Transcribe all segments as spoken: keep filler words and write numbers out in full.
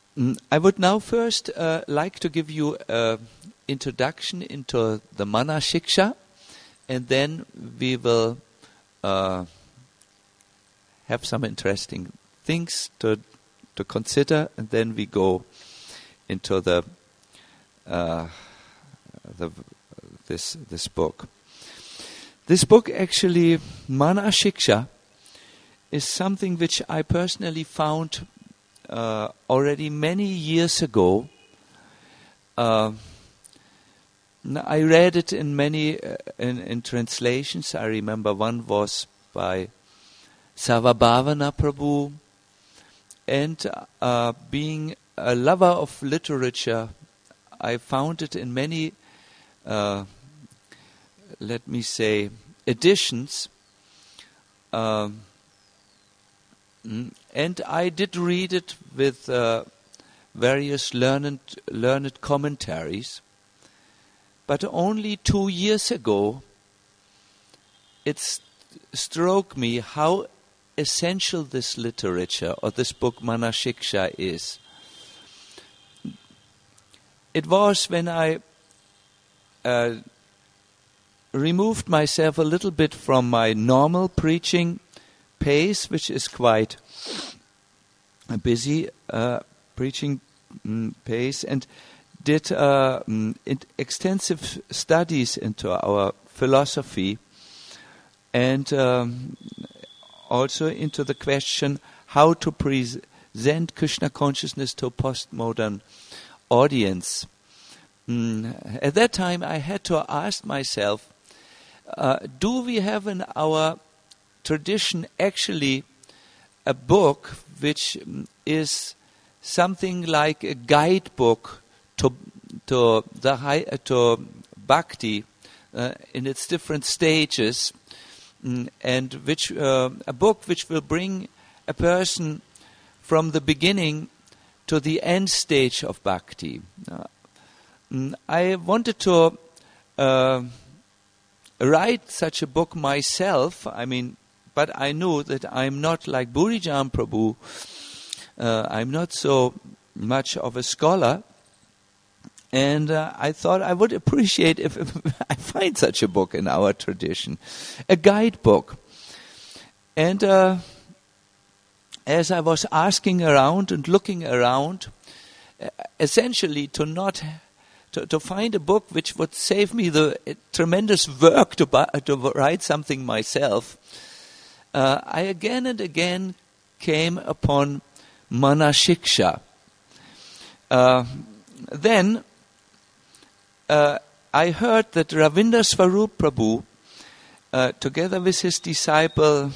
Mm, I would now first uh, like to give you an introduction into the Mana Shiksha, and then we will uh, have some interesting things to to consider, and then we go into the uh, the this this book. This book, actually, Mana Shiksha, is something which I personally found uh, already many years ago. Uh, I read it in many uh, in, in translations. I remember one was by Sarvabhavana Prabhu, and uh, being a lover of literature, I found it in many, uh, let me say, editions. Um, and I did read it with uh, various learned learned commentaries. But only two years ago, it st- struck me how essential this literature or this book Mana Shiksha is. It was when I uh, removed myself a little bit from my normal preaching pace, which is quite a busy uh, preaching mm, pace, and did uh, mm, extensive studies into our philosophy, and um, also into the question how to present Krishna consciousness to a postmodern audience. Mm, at that time, I had to ask myself, uh, do we have in our tradition actually a book which is something like a guidebook to to the high, uh, to bhakti uh, in its different stages, mm, and which uh, a book which will bring a person from the beginning to the end stage of bhakti. Uh, mm, I wanted to uh, write such a book myself. I mean, but I knew that I'm not like Burijan Prabhu. Uh, I'm not so much of a scholar. And uh, I thought I would appreciate if, if I find such a book in our tradition, a guidebook. And uh, as I was asking around and looking around, uh, essentially to not to, to find a book which would save me the uh, tremendous work to bu- to write something myself, uh, I again and again came upon Mana Shiksha. Uh, then. Uh, I heard that Ravinder Swarup Prabhu, uh, together with his disciple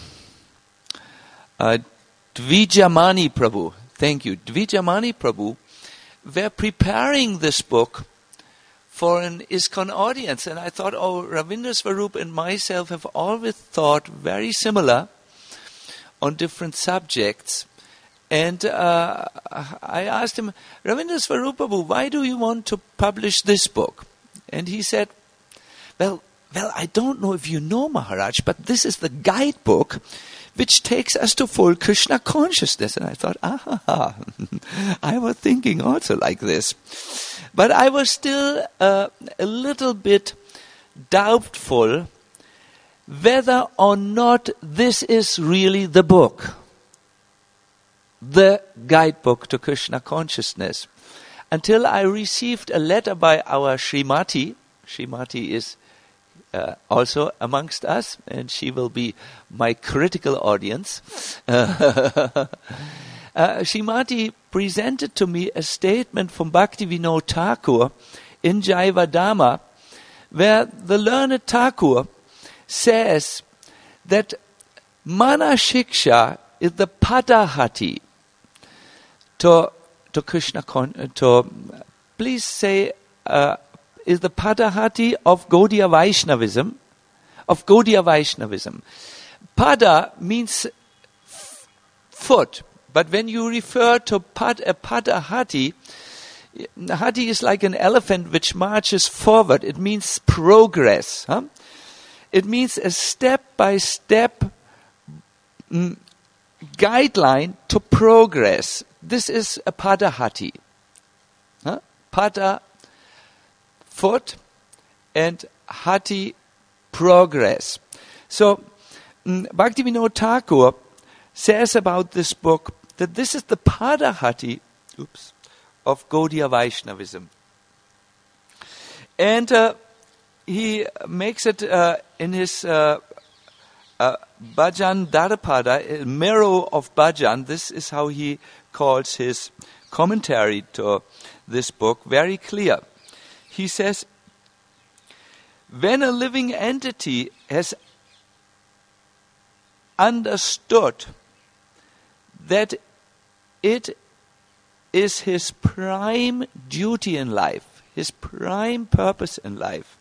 uh, Dvijamani Prabhu, thank you, Dvijamani Prabhu, were preparing this book for an ISKCON audience. And I thought, oh, Ravinder Swarup and myself have always thought very similar on different subjects. And uh, I asked him, Ravinder Swarup Prabhu, why do you want to publish this book? And he said, well, well, I don't know if you know, Maharaj, but this is the guidebook which takes us to full Krishna consciousness. And I thought, ah, I was thinking also like this. But I was still uh, a little bit doubtful whether or not this is really the book. The guidebook to Krishna consciousness, until I received a letter by our Srimati. Srimati is uh, also amongst us, and she will be my critical audience. Uh, uh, Srimati presented to me a statement from Bhaktivinoda Thakur in Jaivadama, where the learned Thakur says that Mana Shiksha is the Padahati to to Krishna, to please say, uh, is the Padahati of Gaudiya Vaishnavism, of Gaudiya Vaishnavism. Pada means f- foot, but when you refer to pad, a Padahati, Hati is like an elephant which marches forward. It means progress. Huh? It means a step-by-step mm, guideline to progress. this is a Padahati. Huh? Pada, foot, and Hati, progress. So, mm, Bhaktivinoda Thakur says about this book that this is the Padahati, oops, of Gaudiya Vaishnavism. And uh, he makes it uh, in his uh, uh, Bhajan Dharpada, marrow of Bhajan. This is how he calls his commentary to this book, very clear. He says, when a living entity has understood that it is his prime duty in life, his prime purpose in life,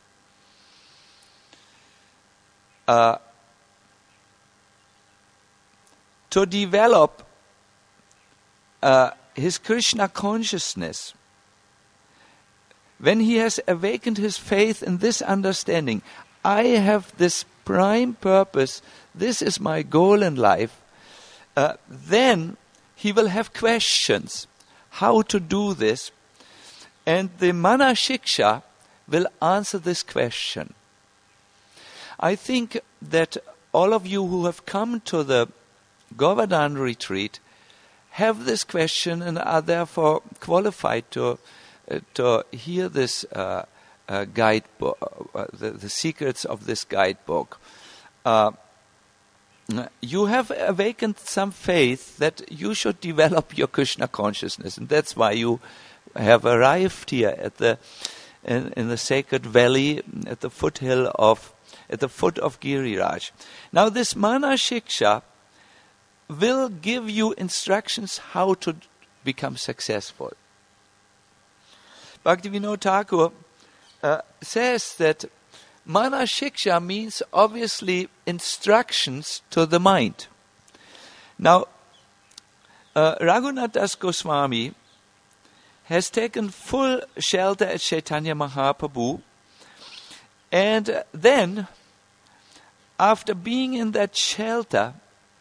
uh, to develop uh, his Krishna consciousness, when he has awakened his faith in this understanding, I have this prime purpose, this is my goal in life, uh, then he will have questions how to do this, and the Mana Shiksha will answer this question. I think that all of you who have come to the Govardhan retreat have this question and are therefore qualified to uh, to hear this uh, uh, guidebook, uh, the, the secrets of this guidebook. Uh, you have awakened some faith that you should develop your Krishna consciousness, and that's why you have arrived here at the in, in the sacred valley at the foothill of at the foot of Giriraj. Now, this Mana Shiksha will give you instructions how to become successful. Bhaktivinoda Thakur uh, says that Mana Shiksha means obviously instructions to the mind. Now, uh, Raghunath Das Goswami has taken full shelter at Chaitanya Mahaprabhu, and then, after being in that shelter,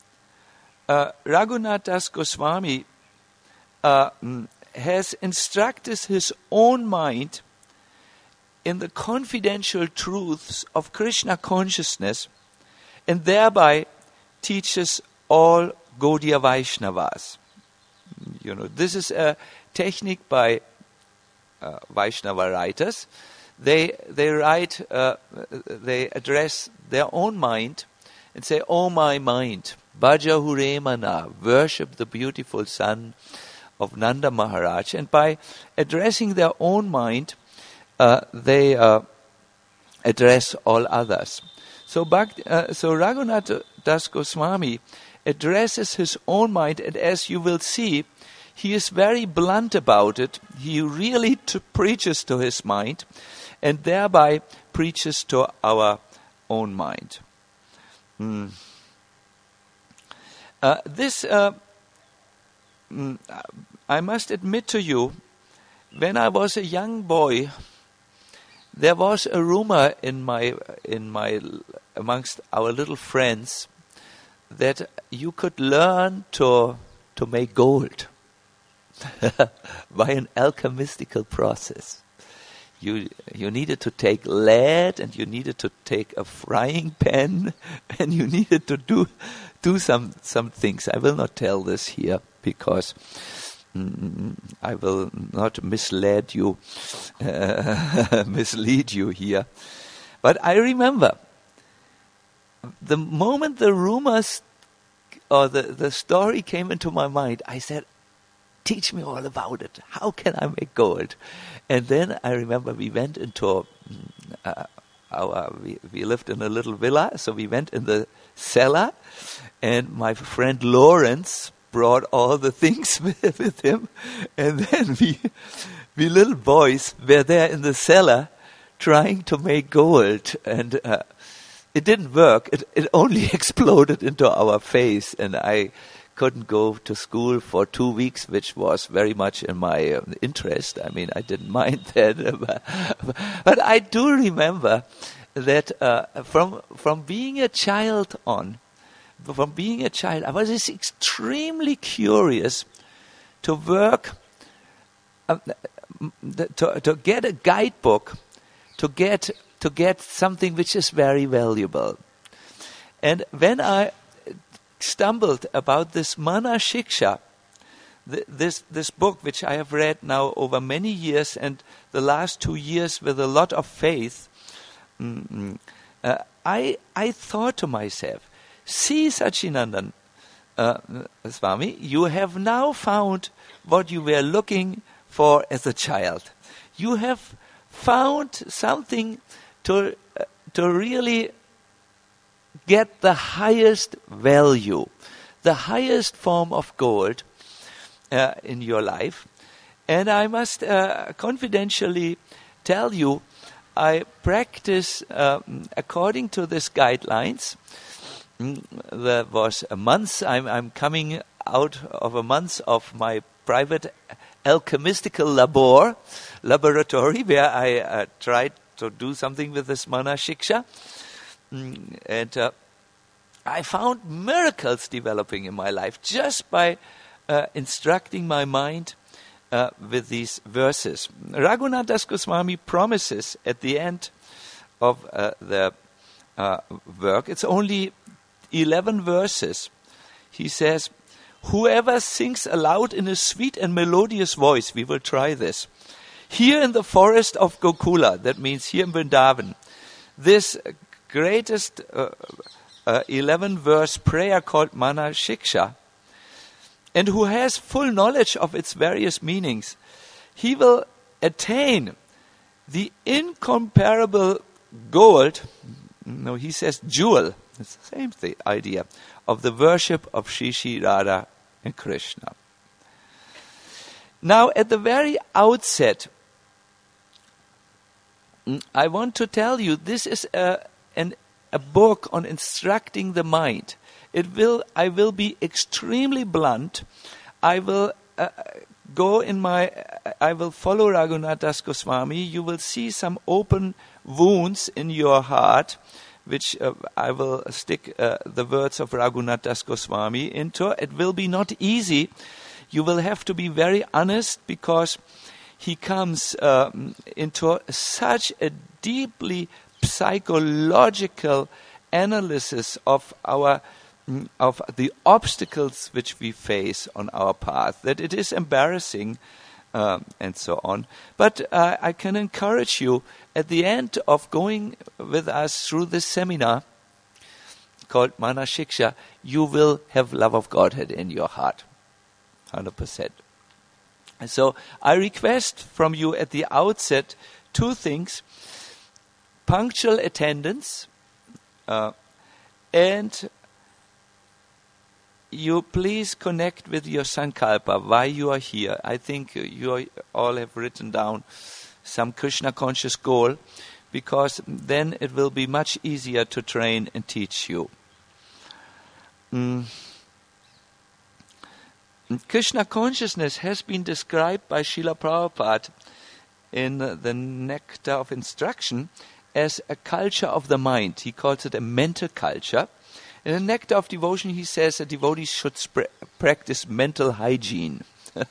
uh, Raghunath Das Goswami uh, has instructed his own mind in the confidential truths of Krishna consciousness, and thereby teaches all Gaudiya Vaishnavas. You know, this is a technique by uh, Vaishnava writers. They they write, uh, they address their own mind and say, "Oh my mind, Bhaja Huremana, worship the beautiful son of Nanda Maharaj." And by addressing their own mind, uh, they uh, address all others. So, Bhakti, uh, so Raghunath Das Goswami addresses his own mind, and as you will see, he is very blunt about it. He really t- preaches to his mind, and thereby preaches to our own mind. Mm. Uh, this, uh, mm, I must admit to you, when I was a young boy, there was a rumor in my in my amongst our little friends that you could learn to to make gold by an alchemistical process. You you needed to take lead, and you needed to take a frying pan, and you needed to do do some some things. I will not tell this here because mm, I will not mislead you, uh, mislead you here. But I remember the moment the rumors or the, the story came into my mind, I said, teach me all about it. How can I make gold? And then I remember we went into uh, our, we, we lived in a little villa, so we went in the cellar, and my friend Lawrence brought all the things with, with him, and then we, we little boys were there in the cellar trying to make gold, and uh, it didn't work. It, it only exploded into our face, and I couldn't go to school for two weeks, which was very much in my uh, interest. I mean, I didn't mind that. But I do remember that uh, from from being a child on, from being a child, I was just extremely curious to work, uh, to, to get a guidebook, to get to get something which is very valuable. And when I stumbled about this Mana Shiksha, th- this this book which I have read now over many years, and the last two years with a lot of faith, mm, uh, I I thought to myself, see Sachinandan uh, Swami, you have now found what you were looking for as a child. You have found something to uh, to really get the highest value, the highest form of gold uh, in your life. And I must uh, confidentially tell you, I practice uh, according to these guidelines. Mm, There was a month, I'm, I'm coming out of a month of my private alchemistical labor, laboratory, where I uh, tried to do something with this Mana Shiksha. Mm, And uh, I found miracles developing in my life just by uh, instructing my mind uh, with these verses. Raghunath Das Goswami promises at the end of uh, the uh, work, it's only eleven verses. He says, whoever sings aloud in a sweet and melodious voice, we will try this, here in the forest of Gokula, that means here in Vrindavan, this greatest uh, uh, eleven verse prayer called Mana Shiksha, and who has full knowledge of its various meanings, he will attain the incomparable gold, no, he says jewel, it's the same th- idea, of the worship of Shri Shri Radha and Krishna. Now, at the very outset, mm, I want to tell you, this is a, an, a book on instructing the mind. It will. I will be extremely blunt. I will uh, go in my. I will follow Raghunath Das Goswami. You will see some open wounds in your heart, which uh, I will stick uh, the words of Raghunath Das Goswami into. It will be not easy. You will have to be very honest, because he comes um, into such a deeply psychological analysis of our mm, of the obstacles which we face on our path, that it is embarrassing, um, and so on. But uh, I can encourage you, at the end of going with us through this seminar called Mana Shiksha, you will have love of Godhead in your heart, one hundred percent. And so I request from you at the outset two things: punctual attendance, uh, and you please connect with your sankalpa, why you are here. I think you are, all have written down some Krishna conscious goal, because then it will be much easier to train and teach you. Mm. Krishna consciousness has been described by Srila Prabhupada in the Nectar of Instruction as a culture of the mind. He calls it a mental culture. In the Nectar of Devotion, he says that devotees should sp- practice mental hygiene.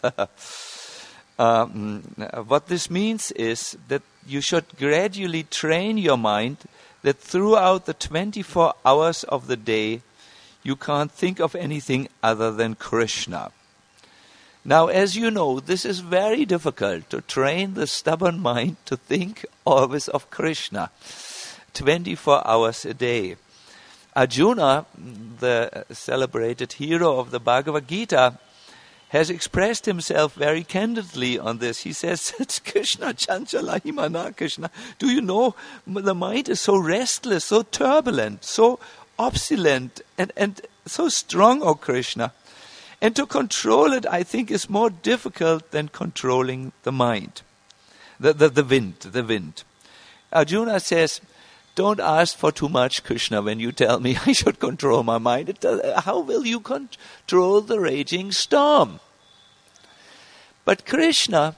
um, what this means is that you should gradually train your mind that throughout the twenty-four hours of the day, you can't think of anything other than Krishna. Now, as you know, this is very difficult, to train the stubborn mind to think always of Krishna, twenty-four hours a day. Arjuna, the celebrated hero of the Bhagavad Gita, has expressed himself very candidly on this. He says, Krishna, chanchala himana Krishna. Do you know, the mind is so restless, so turbulent, so obstinate, and, and so strong, O Krishna. And to control it, I think, is more difficult than controlling the mind, the, the, the wind, the wind. Arjuna says, don't ask for too much, Krishna, when you tell me I should control my mind. It does, how will you control the raging storm? But Krishna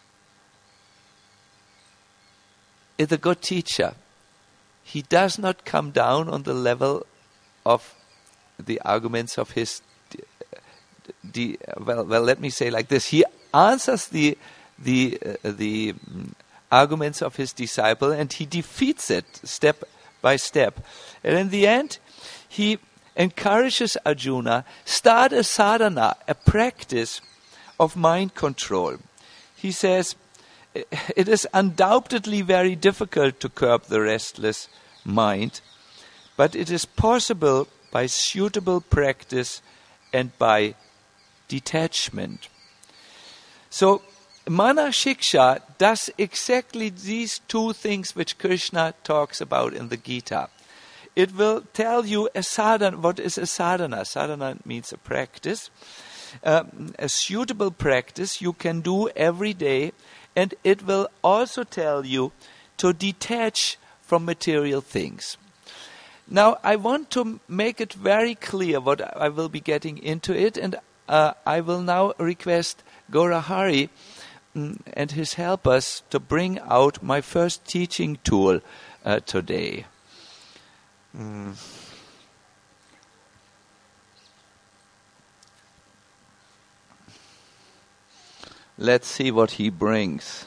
is a good teacher. He does not come down on the level of the arguments of his the well, well, let me say like this: he answers the the uh, the arguments of his disciple, and he defeats it step by step. And in the end, he encourages Arjuna, start a sadhana, a practice of mind control. He says, it is undoubtedly very difficult to curb the restless mind, but it is possible by suitable practice and by detachment. So, Mana Shiksha does exactly these two things which Krishna talks about in the Gita. It will tell you a sadhana. What is a sadhana? Sadhana means a practice, um, a suitable practice you can do every day, and it will also tell you to detach from material things. Now, I want to make it very clear what I will be getting into it, and uh, I will now request Gaurahari mm, and his helpers to bring out my first teaching tool uh, today. Mm. Let's see what he brings.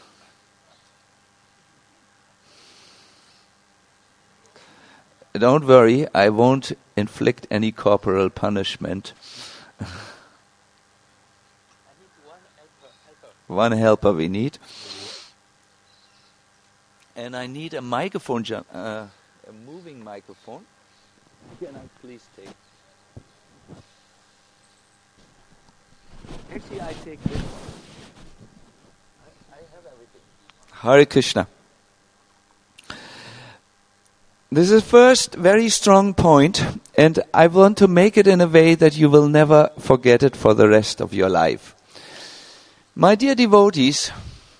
Don't worry, I won't inflict any corporal punishment. I need one helper, helper. One helper we need. And I need a microphone, uh, a moving microphone. Can I please take? Actually, I take this one. I, I have everything. Hare Krishna. This is first very strong point, and I want to make it in a way that you will never forget it for the rest of your life. My dear devotees,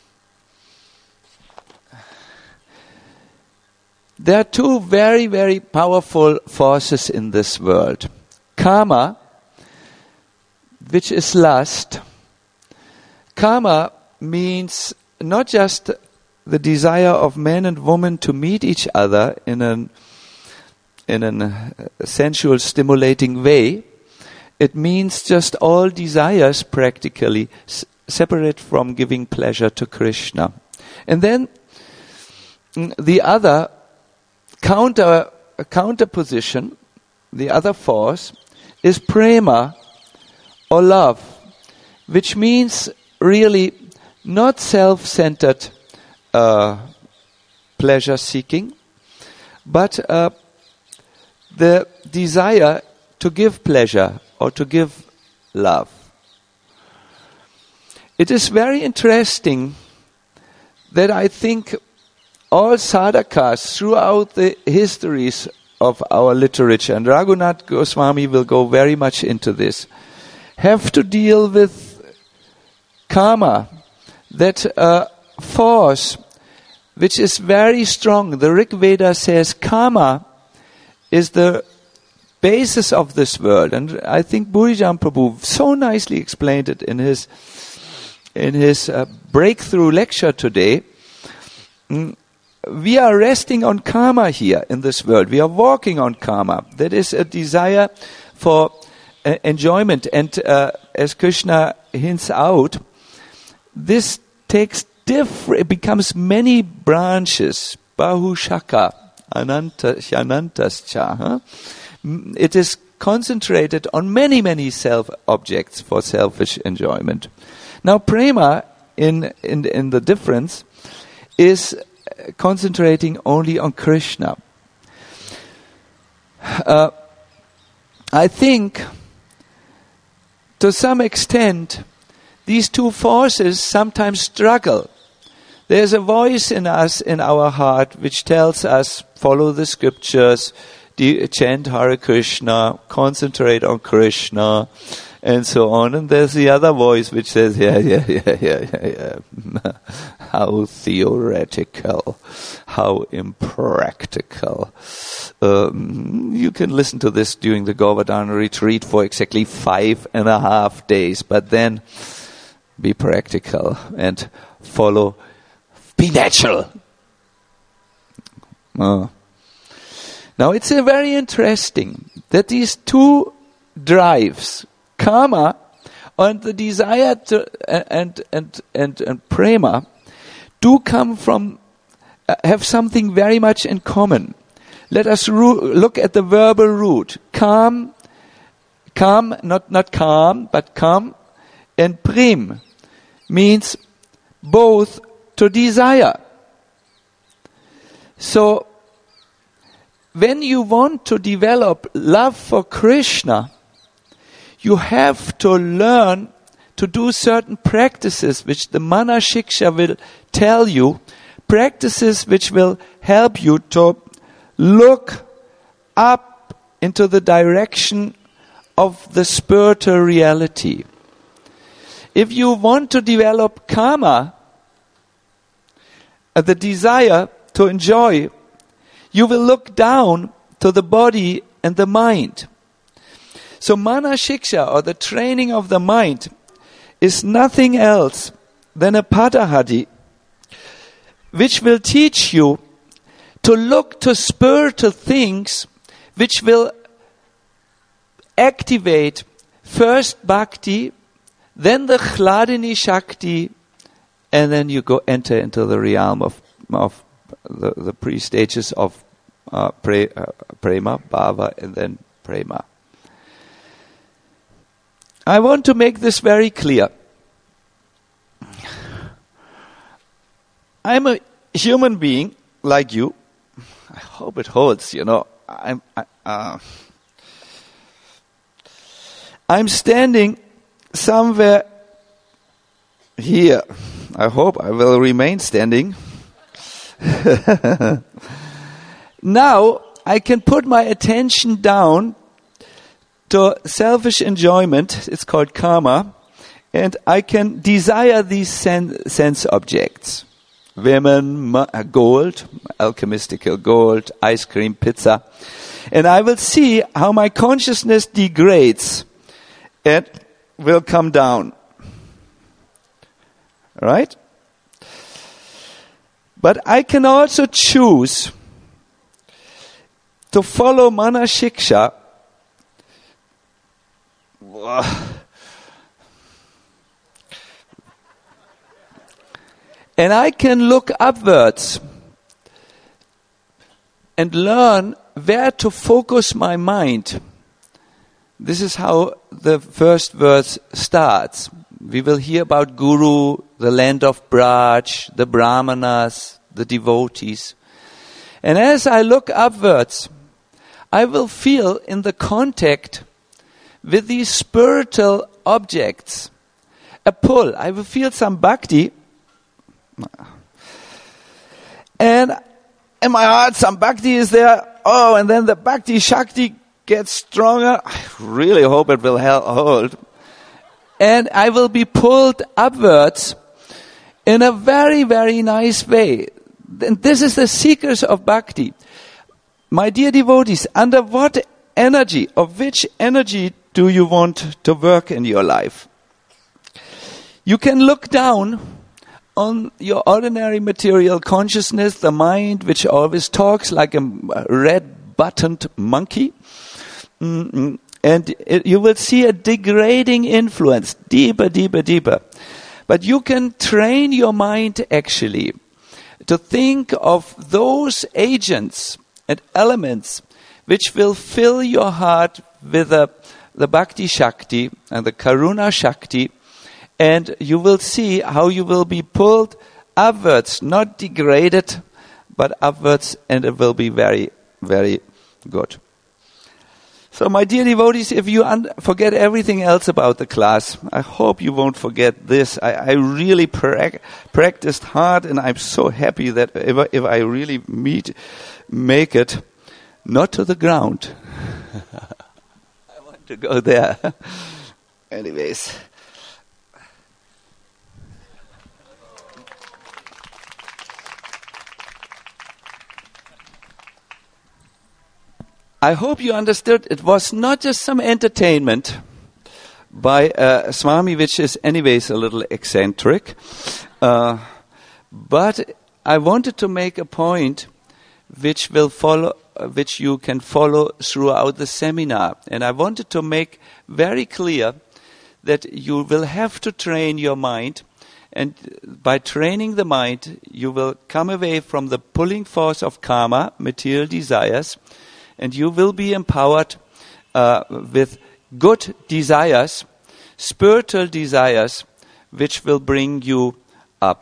there are two very, very powerful forces in this world. Karma, which is lust. Karma means not just the desire of man and woman to meet each other in an in an uh, sensual, stimulating way. It means just all desires practically s- separate from giving pleasure to Krishna. And then mm, the other counter uh, counter position, the other force, is prema, or love, which means really not self-centered uh, pleasure-seeking, but uh, the desire to give pleasure or to give love. It is very interesting that I think all sadhakas throughout the histories of our literature, and Raghunath Goswami will go very much into this, have to deal with karma, that uh, force which is very strong. The Rig Veda says karma is the basis of this world, and I think Burijan Prabhu so nicely explained it in his in his uh, breakthrough lecture today. Mm, we are resting on karma here in this world. We are walking on karma. That is a desire for uh, enjoyment, and uh, as Krishna hints out, this takes different. It becomes many branches. Bahushaka, ananta, anantascha. Huh? It is concentrated on many, many self objects for selfish enjoyment. Now, prema, in in in the difference, is concentrating only on Krishna. Uh, I think, to some extent, these two forces sometimes struggle. There's a voice in us, in our heart, which tells us, follow the scriptures, de- chant Hare Krishna, concentrate on Krishna, and so on. And there's the other voice which says, yeah, yeah, yeah, yeah, yeah, yeah. How theoretical, how impractical. Um, you can listen to this during the Govardhana retreat for exactly five and a half days, but then be practical and follow, be natural. Uh. Now it's a very interesting that these two drives, karma and the desire to, and, and, and, and prema do come from, uh, have something very much in common. Let us ro- look at the verbal root. Kam, kam, not, not calm, but kam, and prem means both to desire. So, when you want to develop love for Krishna, you have to learn to do certain practices which the Mana Shiksha will tell you, practices which will help you to look up into the direction of the spiritual reality. If you want to develop karma, uh, the desire to enjoy, you will look down to the body and the mind. So Mana Shiksha, or the training of the mind, is nothing else than a padahadi, which will teach you to look to spiritual things which will activate first bhakti, then the Hladini Shakti, and then you go enter into the realm of, of the, the pre-stages of uh, pre, uh, prema, bhava, and then prema. I want to make this very clear. I'm a human being like you. I hope it holds, you know. I'm, I, uh, I'm standing somewhere here. I hope I will remain standing. Now I can put my attention down to selfish enjoyment. It's called karma. And I can desire these sen- sense objects. Women, gold, alchemistical gold, ice cream, pizza. And I will see how my consciousness degrades and will come down. Right? But I can also choose to follow Mana Shiksha. And I can look upwards and learn where to focus my mind. This is how the first verse starts. We will hear about Guru, the land of Braj, the Brahmanas, the devotees. And as I look upwards, I will feel in the contact with these spiritual objects a pull. I will feel some bhakti. And in my heart, some bhakti is there. Oh, and then the bhakti shakti gets stronger. I really hope it will hold. And I will be pulled upwards in a very, very nice way. And this is the seekers of bhakti. My dear devotees, under what energy, of which energy do you want to work in your life? You can look down on your ordinary material consciousness, the mind which always talks like a red-buttoned monkey. Mm-mm. And it, you will see a degrading influence, deeper, deeper, deeper. But you can train your mind actually to think of those agents and elements which will fill your heart with the, the Bhakti Shakti and the Karuna Shakti. And you will see how you will be pulled upwards, not degraded, but upwards, and it will be very, very good. So my dear devotees, if you un- forget everything else about the class, I hope you won't forget this. I, I really pra- practiced hard, and I'm so happy that if I, if I really meet, make it, not to the ground. I want to go there. Anyways. I hope you understood it was not just some entertainment by uh, Swami, which is anyways a little eccentric, uh, but I wanted to make a point which will follow, uh, which you can follow throughout the seminar. And I wanted to make very clear that you will have to train your mind. And by training the mind, you will come away from the pulling force of karma, material desires, and you will be empowered uh, with good desires, spiritual desires, which will bring you up.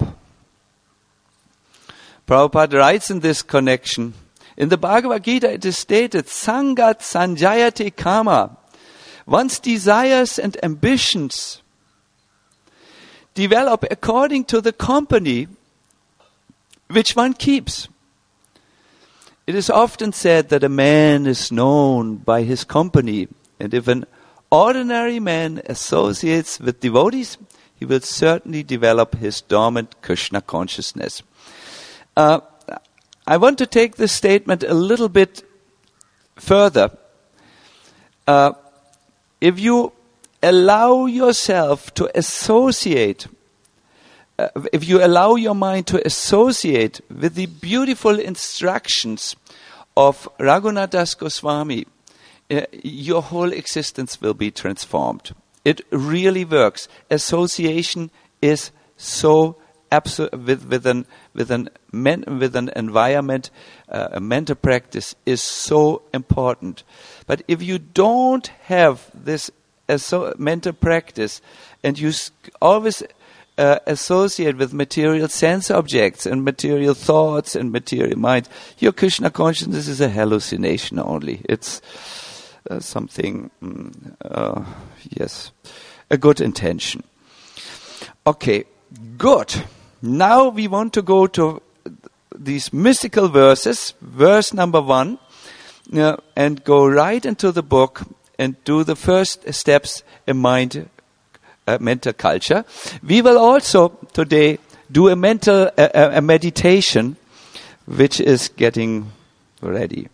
Prabhupada writes in this connection, in the Bhagavad Gita it is stated, Sangat sanjayate kama. One's desires and ambitions develop according to the company which one keeps. It is often said that a man is known by his company, and if an ordinary man associates with devotees, he will certainly develop his dormant Krishna consciousness. Uh, I want to take this statement a little bit further. Uh, if you allow yourself to associate, uh, if you allow your mind to associate with the beautiful instructions of Raghunath Das Goswami, uh, your whole existence will be transformed. It really works. Association is so absolute with with an with an men, with an environment, uh, a mental practice is so important. But if you don't have this asso- mental practice, and you s- always uh, associate with material sense objects and material thoughts and material mind, your Krishna consciousness is a hallucination only. It's uh, something, mm, uh, yes, a good intention. Okay, good. Now we want to go to these mystical verses, verse number one, uh, and go right into the book and do the first steps in mind, uh, mental culture. We will also today do a mental uh, a meditation, which is getting ready.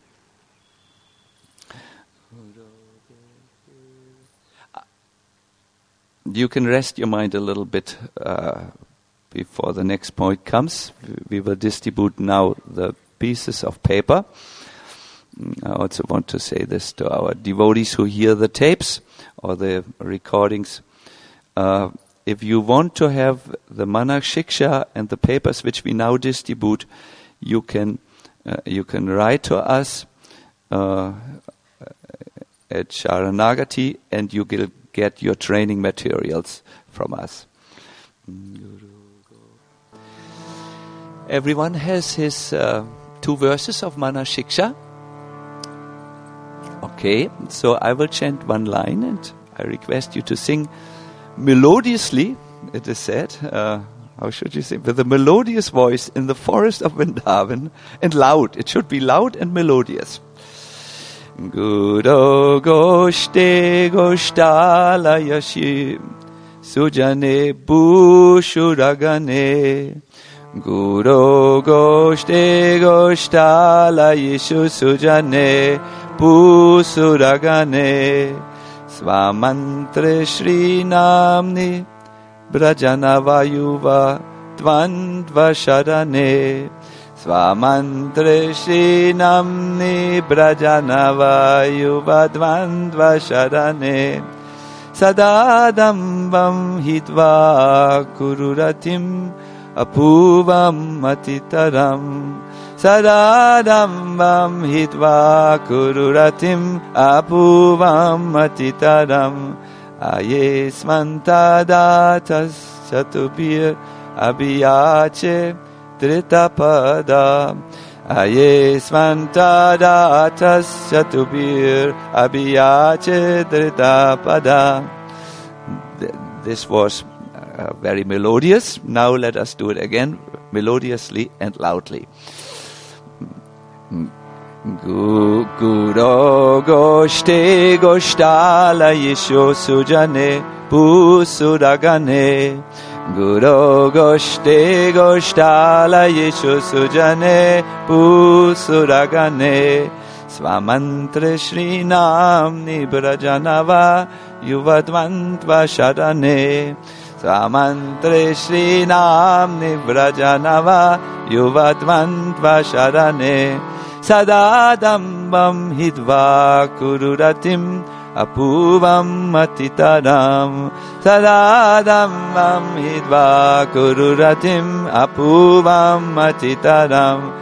You can rest your mind a little bit uh, before the next point comes. We will distribute now the pieces of paper. I also want to say this to our devotees who hear the tapes or the recordings. Uh, if you want to have the Manak Shiksha and the papers which we now distribute, you can uh, you can write to us uh, at Sharanagati, and you will get your training materials from us. Everyone has his uh, two verses of Mana Shiksha. Okay, so I will chant one line, and I request you to sing melodiously, it is said, uh, how should you say, with a melodious voice in the forest of Vrindavan, and loud. It should be loud and melodious. Guru Goshte Goshtala Yashi Sujane Bushuragane Guru Goshte Goshtala Yeshu Sujane Busuragane Svamantre Shri Namni Brajanavayuva Dvandva Sharane Svamantre Shri Namni Brajanavayuva Dvandva Sharane Sadadambam Hitva Kururatim Apuvam Matitaram Sadadambam Hitva Kururatim Apuvam Matitaram Ayesmantadatas Chatubir Abhiyache Tritapada Ayesmantadatas Chatubir Abhiyache Tritapada. This was uh, very melodious. Now let us do it again, melodiously and loudly. Guru Goshte Goshtala Yesho Sujane Busuragane Guru Goshte Goshtala Yesho Sujane Busuragane Svamantre Shri Namni Brajanava Yuvadvantva Sharane Svamantre Shri Namni Brajanava Yuvadvantva Sharane Sadadambam Hidva Kururatim apurvam atitadam tadadam amidva kururatim apurvam atitadam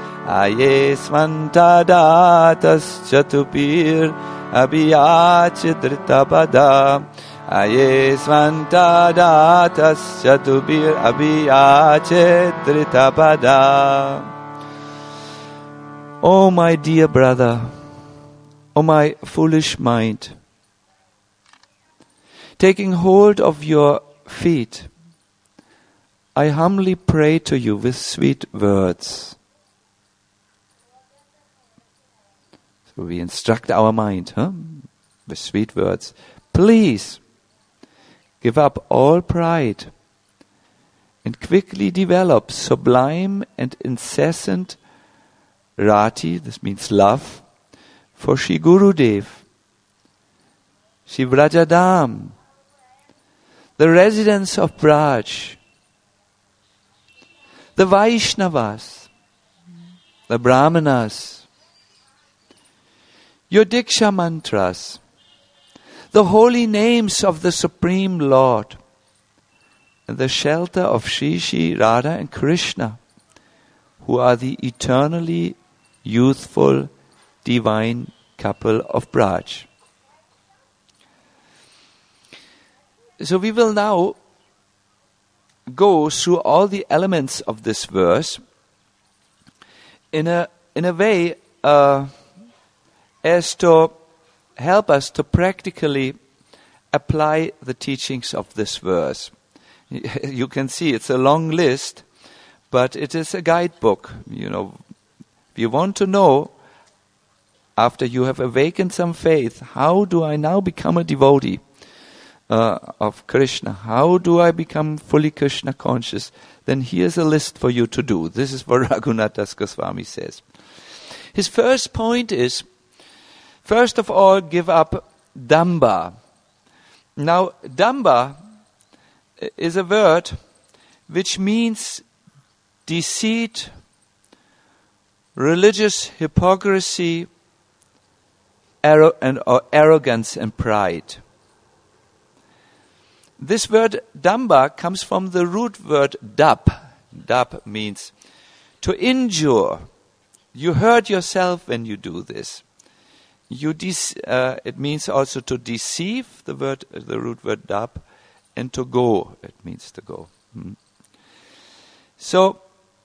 ayesvantadatas chatupir abhiyachidritapada ayesvantadatas chatupir abhiyachidritapada. Oh, my dear brother, oh, my foolish mind, taking hold of your feet, I humbly pray to you with sweet words. So we instruct our mind, huh? With sweet words. Please, give up all pride and quickly develop sublime and incessant Rati, this means love, for Shri Gurudev, Shri Vrajadam, the residents of Braj, the Vaishnavas, the Brahmanas, your Diksha mantras, the holy names of the Supreme Lord, and the shelter of Shri Shri Radha and Krishna, who are the eternally youthful, divine couple of Braj. So we will now go through all the elements of this verse in a in a way uh, as to help us to practically apply the teachings of this verse. You can see it's a long list, but it is a guidebook. You know, if you want to know, after you have awakened some faith, how do I now become a devotee uh, of Krishna? How do I become fully Krishna conscious? Then here's a list for you to do. This is what Raghunath Das Goswami says. His first point is, first of all, give up damba. Now, damba is a word which means deceit, religious hypocrisy, arro- and or arrogance and pride. This word damba comes from the root word dap. Dap means to injure. You hurt yourself when you do this. You de- uh, it means also to deceive, the word, the root word dap, and to go. It means to go. Hmm. So,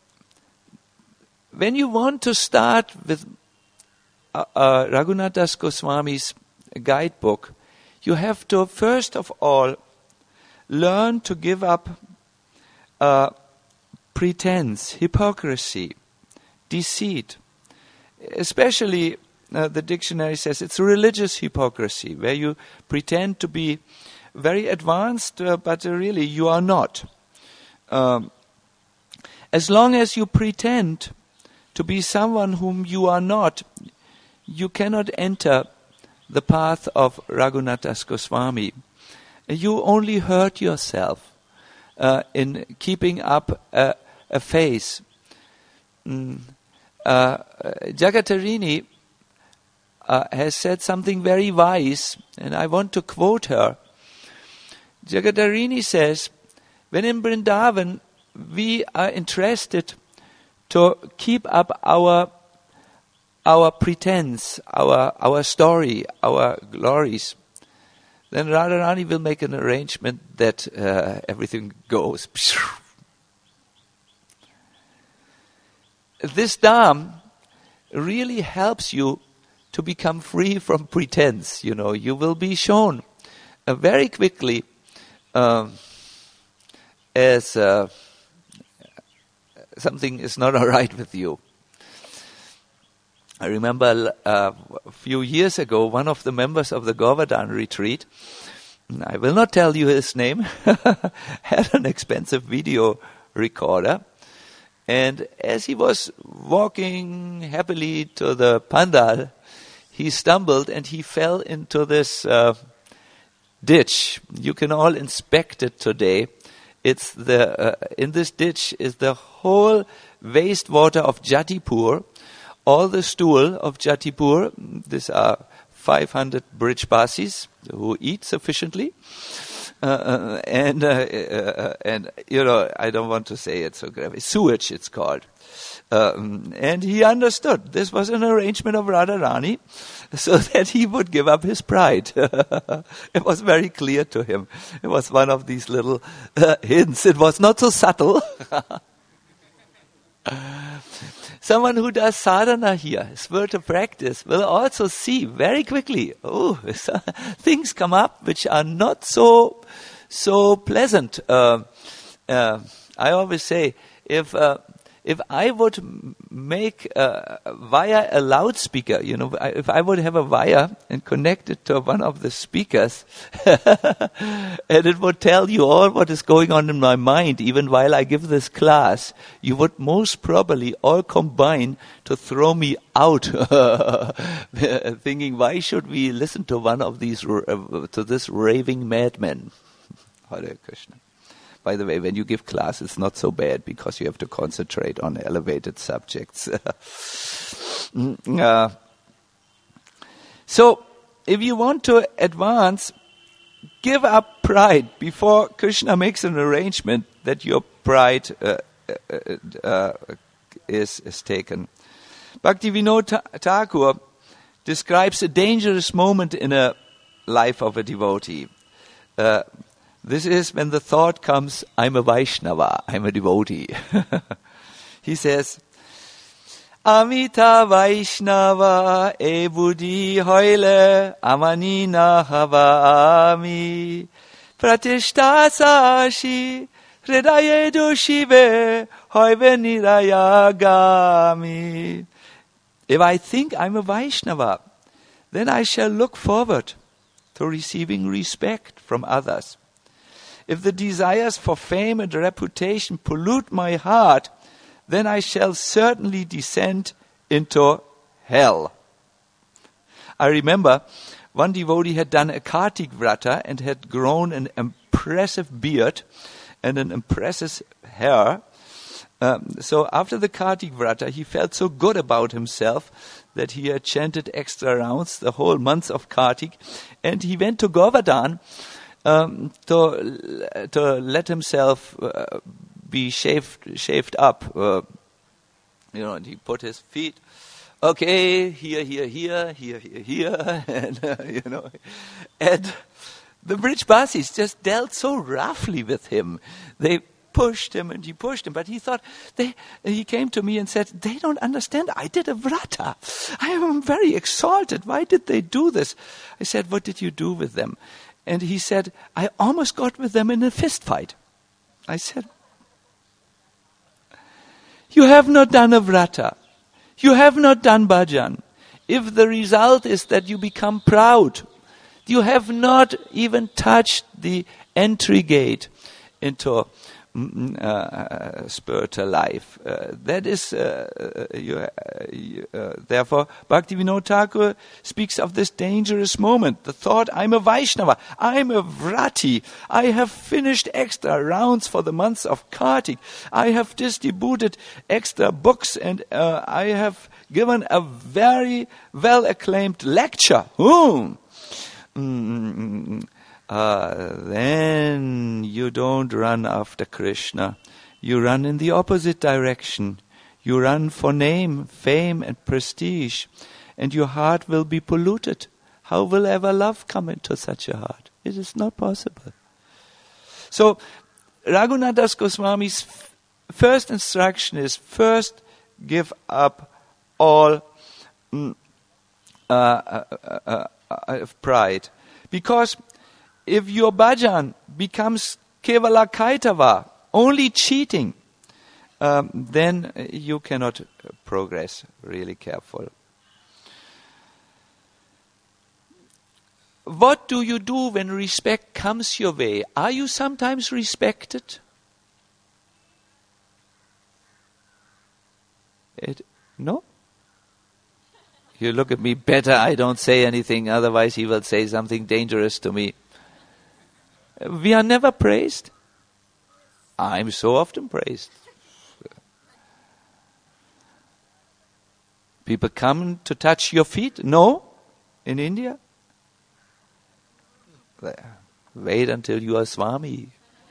when you want to start with uh, uh, Raghunath Das Goswami's guidebook, you have to first of all learn to give up uh, pretense, hypocrisy, deceit. Especially, uh, the dictionary says it's religious hypocrisy, where you pretend to be very advanced, uh, but uh, really you are not. Um, as long as you pretend to be someone whom you are not, you cannot enter the path of Raghunath Das Goswami. You only hurt yourself uh, in keeping up a, a face. Mm. Uh, Jagatarini uh, has said something very wise, and I want to quote her. Jagatarini says, when in Vrindavan we are interested to keep up our our pretense, our our story, our glories, then Radharani will make an arrangement that uh, everything goes. This dham really helps you to become free from pretense. You know, you will be shown uh, very quickly um, as uh, something is not all right with you. I remember uh, a few years ago, one of the members of the Govardhan retreat, I will not tell you his name, had an expensive video recorder. And as he was walking happily to the pandal, he stumbled and he fell into this uh, ditch. You can all inspect it today. It's the uh, in this ditch is the whole wastewater of Jatipur, all the stool of Jatipur. These are five hundred Brijbasis who eat sufficiently. Uh, uh, and, uh, uh, and, you know, I don't want to say it so grave. Sewage, it's called. Um, and he understood this was an arrangement of Radharani so that he would give up his pride. It was very clear to him. It was one of these little uh, hints. It was not so subtle. Someone who does sadhana here, spiritual practice, will also see very quickly, oh, things come up which are not so so pleasant. Uh, uh, I always say, if uh, if I would make uh, via a loudspeaker, you know, if I would have a wire and connect it to one of the speakers, and it would tell you all what is going on in my mind, even while I give this class, you would most probably all combine to throw me out, thinking, why should we listen to one of these, uh, to this raving madman? Hare Krishna. By the way, when you give class, it's not so bad because you have to concentrate on elevated subjects. uh, so, if you want to advance, give up pride before Krishna makes an arrangement that your pride uh, uh, uh, is, is taken. Bhaktivinoda Thakur describes a dangerous moment in a life of a devotee. Uh, This is when the thought comes, I'm a Vaishnava, I'm a devotee. He says, Amita Vaishnava e buddhi hoile amanina hava ami pratishta sashi hridaye dushive hoive nirayagami. If I think I'm a Vaishnava, then I shall look forward to receiving respect from others. If the desires for fame and reputation pollute my heart, then I shall certainly descend into hell. I remember one devotee had done a Kartik Vrata and had grown an impressive beard and an impressive hair. Um, so after the Kartik Vrata, he felt so good about himself that he had chanted extra rounds the whole month of Kartik, and he went to Govardhan Um, to to let himself uh, be shaved shaved up, uh, you know, and he put his feet, okay, here, here, here, here, here, here, and uh, you know, and the Brijbasis just dealt so roughly with him. They pushed him and he pushed him, but he thought they. He came to me and said, "They don't understand. I did a vrata. I am very exalted. Why did they do this?" I said, "What did you do with them?" And he said, I almost got with them in a fist fight. I said, you have not done a vrata. You have not done bhajan. If the result is that you become proud, you have not even touched the entry gate into uh, spiritual life. Uh, that is, uh, uh, you, uh, uh, therefore, Bhaktivinoda Thakur speaks of this dangerous moment. The thought, I'm a Vaishnava, I'm a Vrati, I have finished extra rounds for the months of Kartik, I have distributed extra books, and uh, I have given a very well-acclaimed lecture. Hmm. Mm-hmm. Uh, then you don't run after Krishna. You run in the opposite direction. You run for name, fame, and prestige, and your heart will be polluted. How will ever love come into such a heart? It is not possible. So, Raghunath Das Goswami's f- first instruction is first give up all mm, uh, uh, uh, uh, uh, pride, because if your bhajan becomes kevala kaitava, only cheating, um, then you cannot progress. Really careful. What do you do when respect comes your way? Are you sometimes respected? It, no? You look at me better, I don't say anything, otherwise he will say something dangerous to me. We are never praised. I'm so often praised. People come to touch your feet? No. in India? Wait until you are Swami.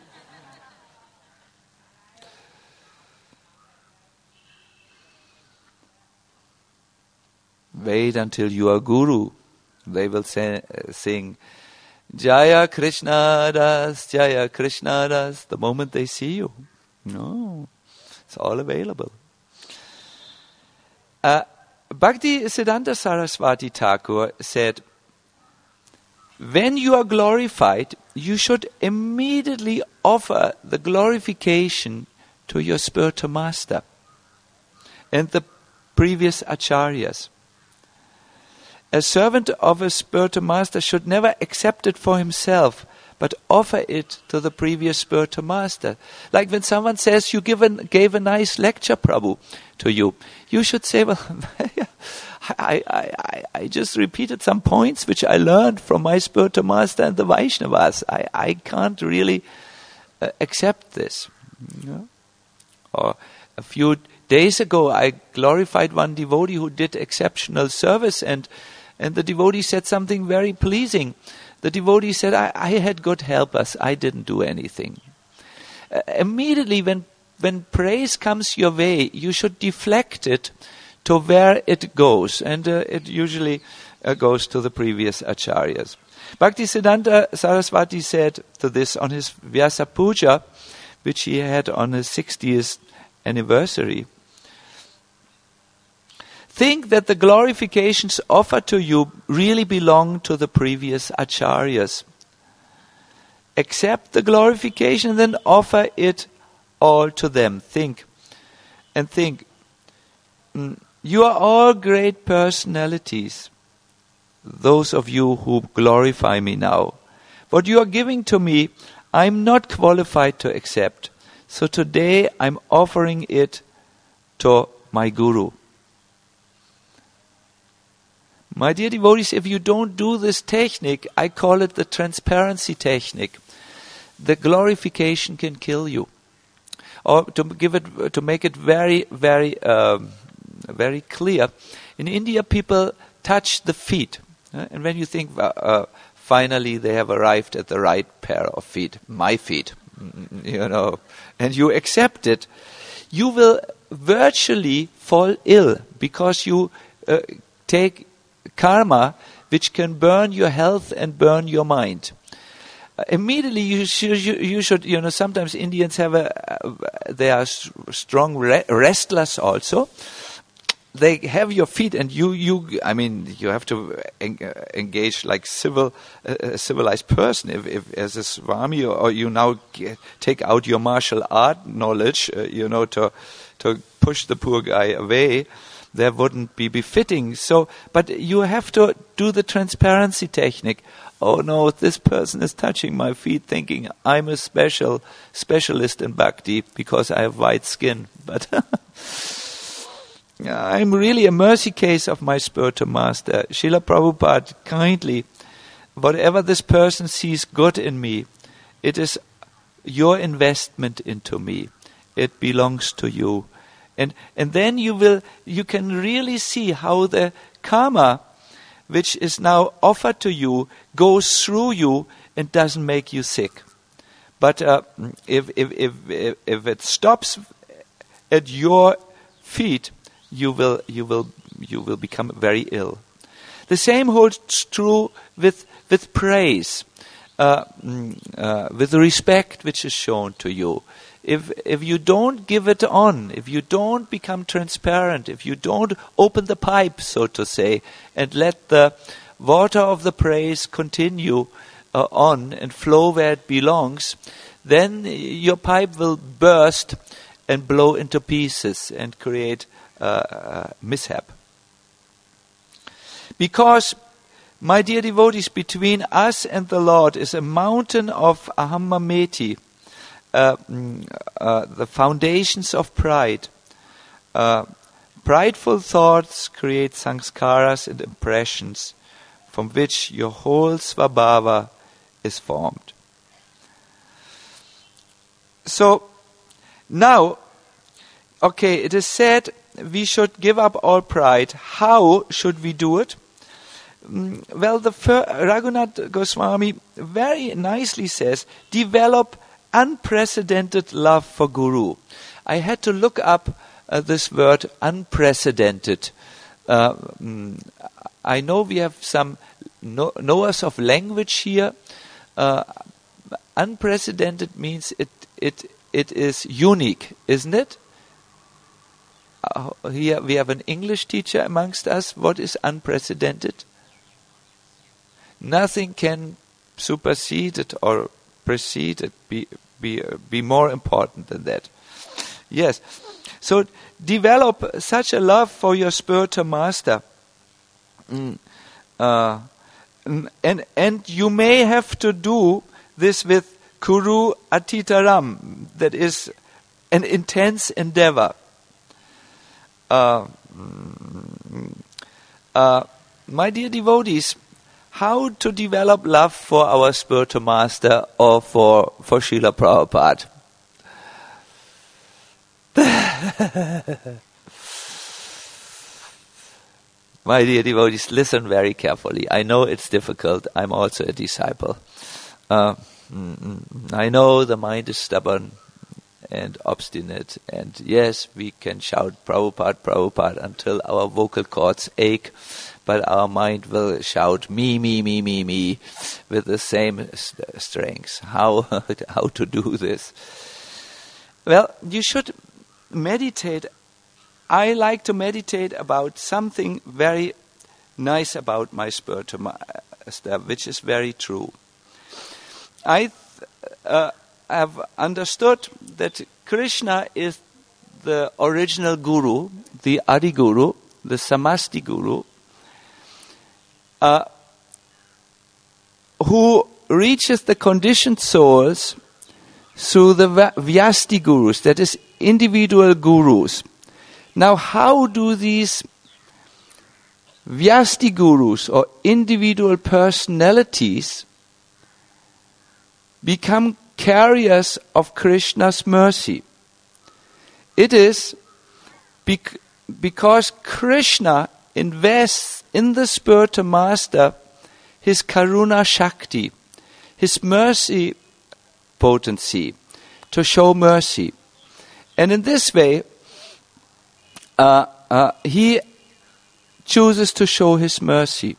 Wait until you are Guru. They will say, uh, sing Jaya Krishna Das, Jaya Krishna Das, the moment they see you. No, it's all available. Uh, Bhakti Siddhanta Saraswati Thakur said, when you are glorified, you should immediately offer the glorification to your spiritual master and the previous acharyas. A servant of a spiritual master should never accept it for himself, but offer it to the previous spiritual master. Like when someone says, you give an, gave a nice lecture, Prabhu, to you, you should say, well, I, I, I, I just repeated some points which I learned from my spiritual master and the Vaishnavas. I, I can't really uh, accept this. You know? Or a few days ago, I glorified one devotee who did exceptional service, and and the devotee said something very pleasing. The devotee said, I, I had good helpers, I didn't do anything. Uh, immediately when, when praise comes your way, you should deflect it to where it goes. And uh, it usually uh, goes to the previous acharyas. Bhaktisiddhanta Saraswati said to this on his Vyasa Puja, which he had on his sixtieth anniversary, think that the glorifications offered to you really belong to the previous acharyas. Accept the glorification and then offer it all to them. Think and think. Mm, you are all great personalities, those of you who glorify me now. What you are giving to me, I am not qualified to accept. So today I am offering it to my Guru. My dear devotees, if you don't do this technique, I call it the transparency technique. The glorification can kill you. Or to give it, to make it very, very, um, very clear, in India people touch the feet, uh, and when you think, uh, uh, finally they have arrived at the right pair of feet, my feet, you know, and you accept it, you will virtually fall ill because you uh, take karma which can burn your health and burn your mind. Uh, immediately you should, you, you should, you know, sometimes Indians have a, uh, they are s- strong re- wrestlers also. They have your feet and you, you, I mean, you have to en- uh, engage like civil, uh, a civilized person. If, if as a Swami or, or you now get, take out your martial art knowledge, uh, you know, to, to push the poor guy away, that wouldn't be befitting. So, but you have to do the transparency technique. Oh no, this person is touching my feet thinking I'm a special specialist in bhakti because I have white skin. But I'm really a mercy case of my spiritual master. Srila Prabhupada kindly, whatever this person sees good in me, it is your investment into me. It belongs to you. And and then you will you can really see how the karma which is now offered to you goes through you and doesn't make you sick. But uh, if, if if if if it stops at your feet, you will you will you will become very ill. The same holds true with with praise, uh, uh, with respect which is shown to you. If if you don't give it on, if you don't become transparent, if you don't open the pipe, so to say, and let the water of the praise continue uh, on and flow where it belongs, then your pipe will burst and blow into pieces and create uh, uh, mishap. Because, my dear devotees, between us and the Lord is a mountain of ahammameti, Uh, uh, the foundations of pride. Uh, prideful thoughts create sanskaras and impressions from which your whole svabhava is formed. So, now, okay, it is said we should give up all pride. How should we do it? mm, well, the fir- Raghunath Goswami very nicely says, develop unprecedented love for Guru. I had to look up uh, this word unprecedented. Uh, mm, I know we have some know- knowers of language here. Uh, unprecedented means it it it is unique, isn't it? Uh, here we have an English teacher amongst us. What is unprecedented? Nothing can supersede it or precede it, be be uh, be more important than that. Yes. So develop such a love for your spiritual master. Mm. Uh, and and you may have to do this with Kuru Atitaram. That is an intense endeavor. Uh, uh, my dear devotees, how to develop love for our spiritual master or for, for Srila Prabhupada? My dear devotees, listen very carefully. I know it's difficult. I'm also a disciple. Uh, I know the mind is stubborn and obstinate, and yes, we can shout Prabhupada, Prabhupada until our vocal cords ache, but our mind will shout me, me, me, me, me with the same st- strength. How how to do this? Well, you should meditate. I like to meditate about something very nice about my spiritual master, which is very true. I uh, have understood that Krishna is the original guru, the Adi Guru, the Samasti Guru, uh, who reaches the conditioned souls through the Vyasti Gurus, that is, individual gurus. Now, how do these Vyasti Gurus or individual personalities become carriers of Krishna's mercy? It is bec- because Krishna invests in the spiritual master his Karuna Shakti, his mercy potency, to show mercy. And in this way, uh, uh, he chooses to show his mercy.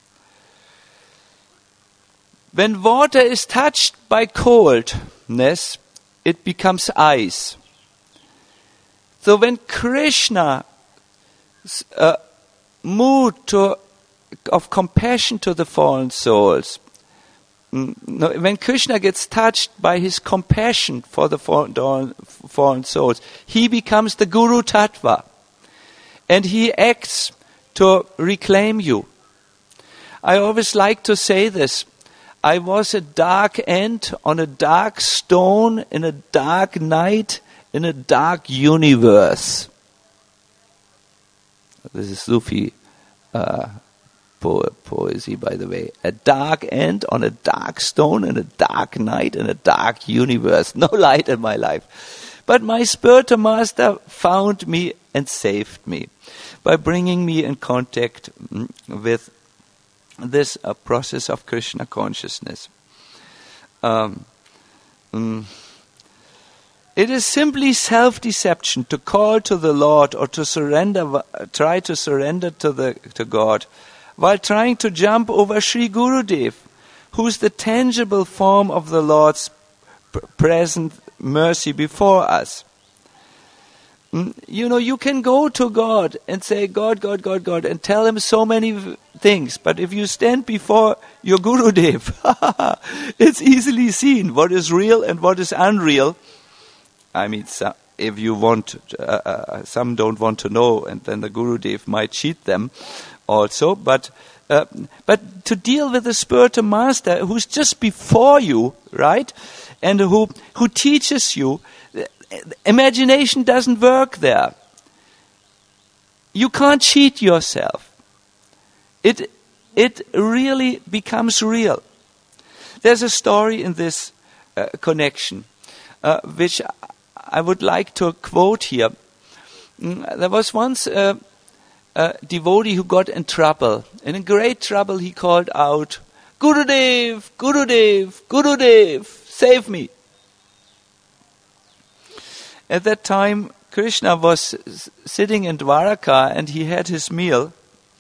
When water is touched by coldness, it becomes ice. So when Krishna uh, moved to, of compassion to the fallen souls, no, when Krishna gets touched by his compassion for the fallen, fallen souls, he becomes the Guru Tattva, and he acts to reclaim you. I always like to say this. I was a dark ant on a dark stone in a dark night in a dark universe. This is Sufi uh, po- poesy, by the way. A dark ant on a dark stone in a dark night in a dark universe. No light in my life. But my spiritual master found me and saved me by bringing me in contact with this uh, process of Krishna consciousness. Um, mm, it is simply self-deception to call to the Lord or to surrender, uh, try to surrender to the to God, while trying to jump over Sri Gurudev, who is the tangible form of the Lord's p- present mercy before us. You know, you can go to God and say, God, God, God, God, and tell him so many v- things. But if you stand before your Gurudev, it's easily seen what is real and what is unreal. I mean, so, if you want, uh, uh, some don't want to know, and then the Gurudev might cheat them also. But uh, but to deal with the spiritual master who's just before you, right, and who who teaches you. Imagination doesn't work there. You can't cheat yourself. It it really becomes real. There's a story in this uh, connection, uh, which I would like to quote here. Mm, there was once a, a devotee who got in trouble. And in great trouble he called out, Gurudev, Gurudev, Gurudev, save me. At that time, Krishna was s- sitting in Dwaraka and he had his meal.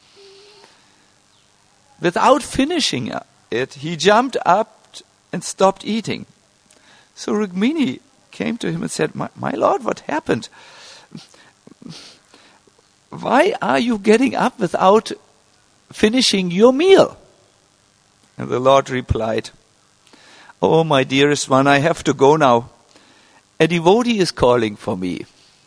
Without finishing it, he jumped up and stopped eating. So Rukmini came to him and said, my, my lord, what happened? Why are you getting up without finishing your meal? And the Lord replied, oh, my dearest one, I have to go now. A devotee is calling for me.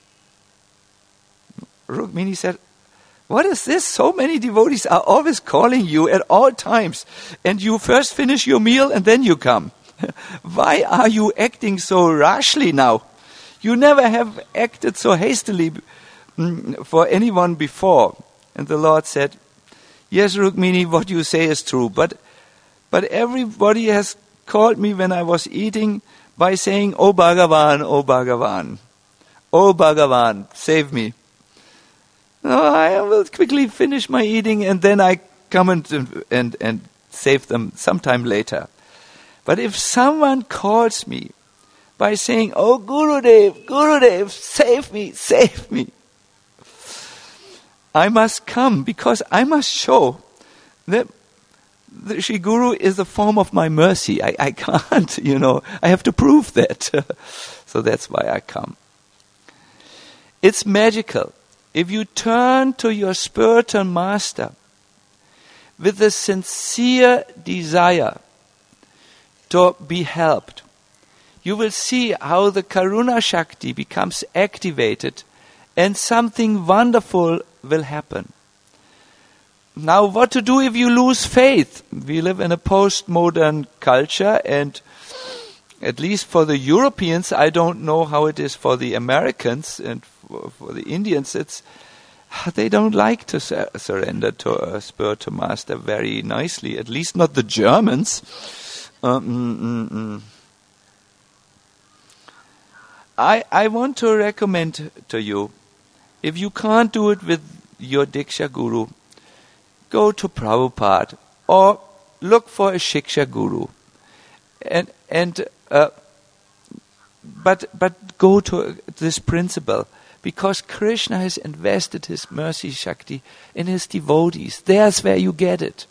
Rukmini said, what is this? So many devotees are always calling you at all times. And you first finish your meal and then you come. Why are you acting so rashly now? You never have acted so hastily mm, for anyone before. And the Lord said, yes, Rukmini, what you say is true. But, but everybody has called me when I was eating by saying, oh Bhagavan, oh Bhagavan, oh Bhagavan, save me. No, I will quickly finish my eating and then I come and, and, and save them sometime later. But if someone calls me by saying, oh Gurudev, Gurudev, save me, save me, I must come because I must show that the Shri Guru is the form of my mercy. I, I can't, you know, I have to prove that. So that's why I come. It's magical. If you turn to your spiritual master with a sincere desire to be helped, you will see how the Karuna Shakti becomes activated and something wonderful will happen. Now, what to do if you lose faith? We live in a postmodern culture, and at least for the Europeans, I don't know how it is for the Americans and for, for the Indians. It's they don't like to sur- surrender to a spiritual master very nicely. At least not the Germans. Um, mm, mm, mm. I I want to recommend to you, if you can't do it with your Diksha Guru, go to Prabhupada or look for a Shiksha Guru, and and uh, but but go to this principle, because Krishna has invested his mercy Shakti in his devotees. There's where you get it.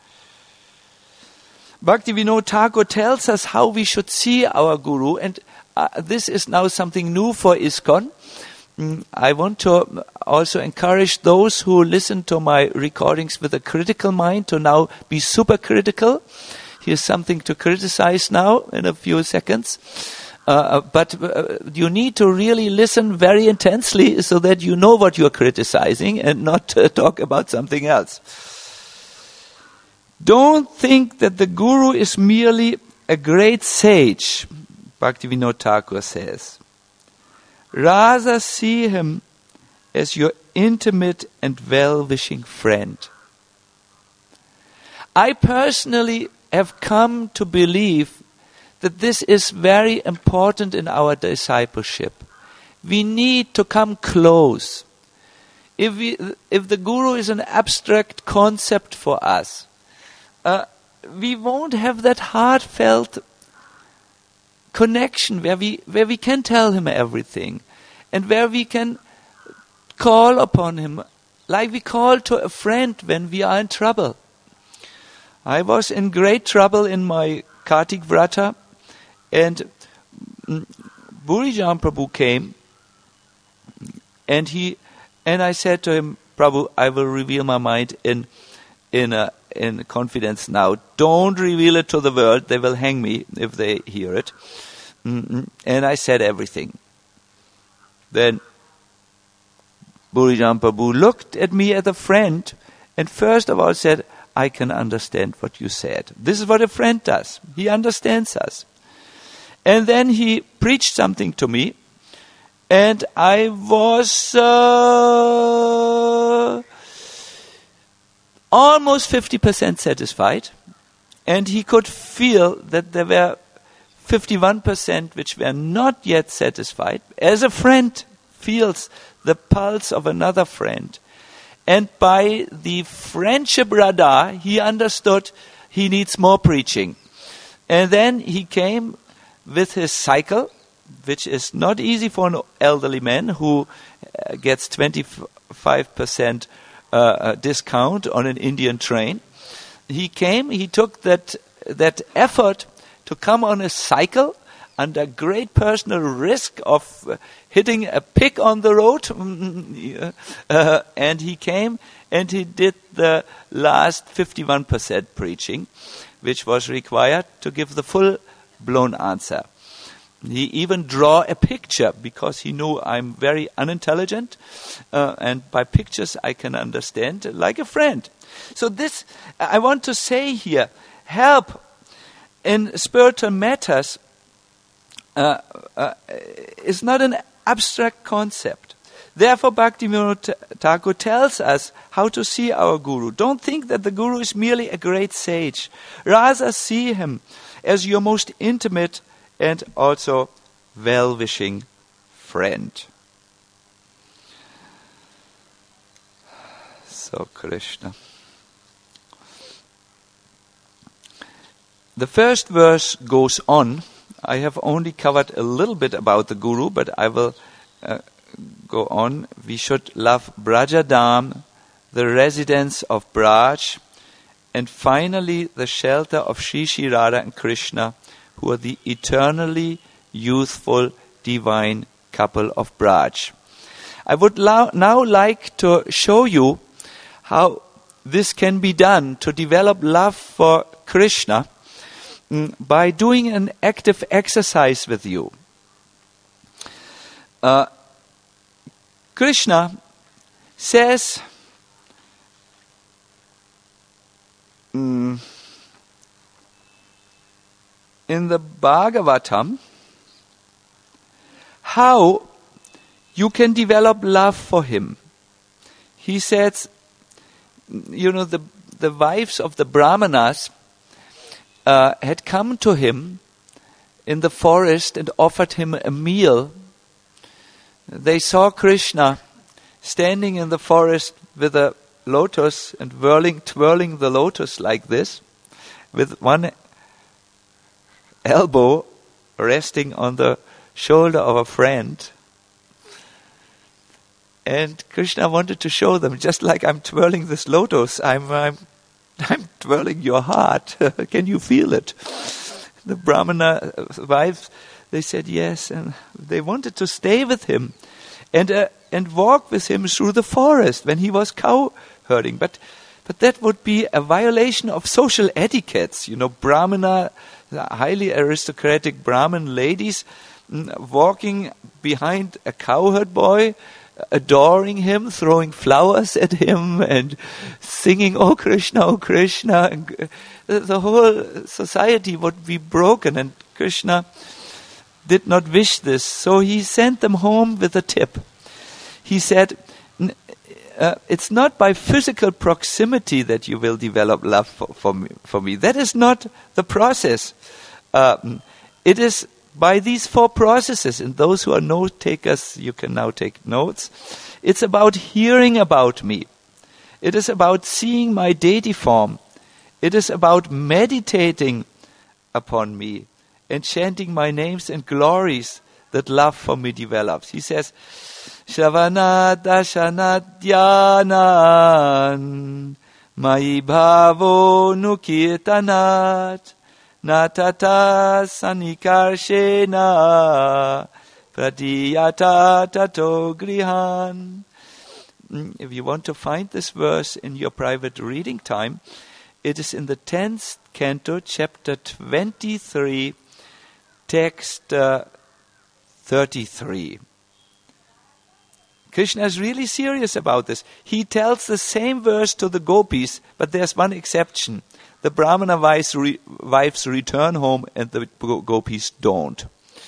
Bhaktivinoda Thakur tells us how we should see our Guru, and uh, this is now something new for ISKCON. I want to also encourage those who listen to my recordings with a critical mind to now be super critical. Here's something to criticize now in a few seconds. Uh, but uh, you need to really listen very intensely so that you know what you're criticizing and not uh, talk about something else. Don't think that the Guru is merely a great sage, Bhaktivinoda Thakur says. Rather see him as your intimate and well-wishing friend. I personally have come to believe that this is very important in our discipleship. We need to come close. If we, if the Guru is an abstract concept for us, uh, we won't have that heartfelt connection where we where we can tell him everything and where we can call upon him like we call to a friend when we are in trouble. I was in great trouble in my Kartik Vrata, and mm, Burijan Prabhu came, and he and I said to him, Prabhu, I will reveal my mind in in a, in confidence now. Don't reveal it to the world; they will hang me if they hear it. Mm-mm. And I said everything. Then Burijan Prabhu looked at me as a friend, and first of all said, I can understand what you said. This is what a friend does. He understands us. And then he preached something to me, and I was uh, almost fifty percent satisfied, and he could feel that there were fifty-one percent which were not yet satisfied, as a friend feels the pulse of another friend. And by the friendship radar, he understood he needs more preaching. And then he came with his cycle, which is not easy for an elderly man who uh, gets twenty-five percent uh, uh, discount on an Indian train. He came, he took that that effort to come on a cycle under great personal risk of uh, hitting a pig on the road. uh, and he came and he did the last fifty-one percent preaching, which was required to give the full-blown answer. He even draw a picture because he knew I'm very unintelligent, uh, and by pictures I can understand like a friend. So this, I want to say here, help in spiritual matters uh, uh, is not an abstract concept. Therefore, Bhaktivinoda Thakur tells us how to see our Guru. Don't think that the Guru is merely a great sage. Rather see him as your most intimate and also well-wishing friend. So, Krishna. The first verse goes on. I have only covered a little bit about the Guru, but I will uh, go on. We should love Brajadam, the residence of Braj, and finally the shelter of Shri Shri Radha and Krishna, who are the eternally youthful divine couple of Braj. I would lo- now like to show you how this can be done to develop love for Krishna mm, by doing an active exercise with you. Uh, Krishna says, mm, in the Bhagavatam, how you can develop love for him. He says, you know, the, the wives of the Brahmanas uh, had come to him in the forest and offered him a meal. They saw Krishna standing in the forest with a lotus and whirling, twirling the lotus like this, with one elbow resting on the shoulder of a friend. And Krishna wanted to show them, just like I'm twirling this lotus, I'm I'm, I'm twirling your heart. Can you feel it? The Brahmana wives, they said yes, and they wanted to stay with him and uh, and walk with him through the forest when he was cow herding. But but that would be a violation of social etiquettes. You know, Brahmana, highly aristocratic Brahmin ladies mm, walking behind a cowherd boy, adoring him, throwing flowers at him and singing, "Oh Krishna, oh Krishna." And the whole society would be broken, and Krishna did not wish this. So he sent them home with a tip. He said, uh, it's not by physical proximity that you will develop love for, for, me, for me. That is not the process. Uh, it is by these four processes, and those who are note takers, you can now take notes. It's about hearing about me. It is about seeing my deity form. It is about meditating upon me and chanting my names and glories that love for me develops. He says, Shravana Dashanat Dhyanan Mai Bhavo Nukirtanat Natata Sanikarshena Pradiyata Tato Grihan. If you want to find this verse in your private reading time, it is in the tenth canto, chapter twenty-three, text uh, thirty-three. Krishna is really serious about this. He tells the same verse to the gopis, but there's one exception. The Brahmana wives, re- wives return home and the go- gopis don't.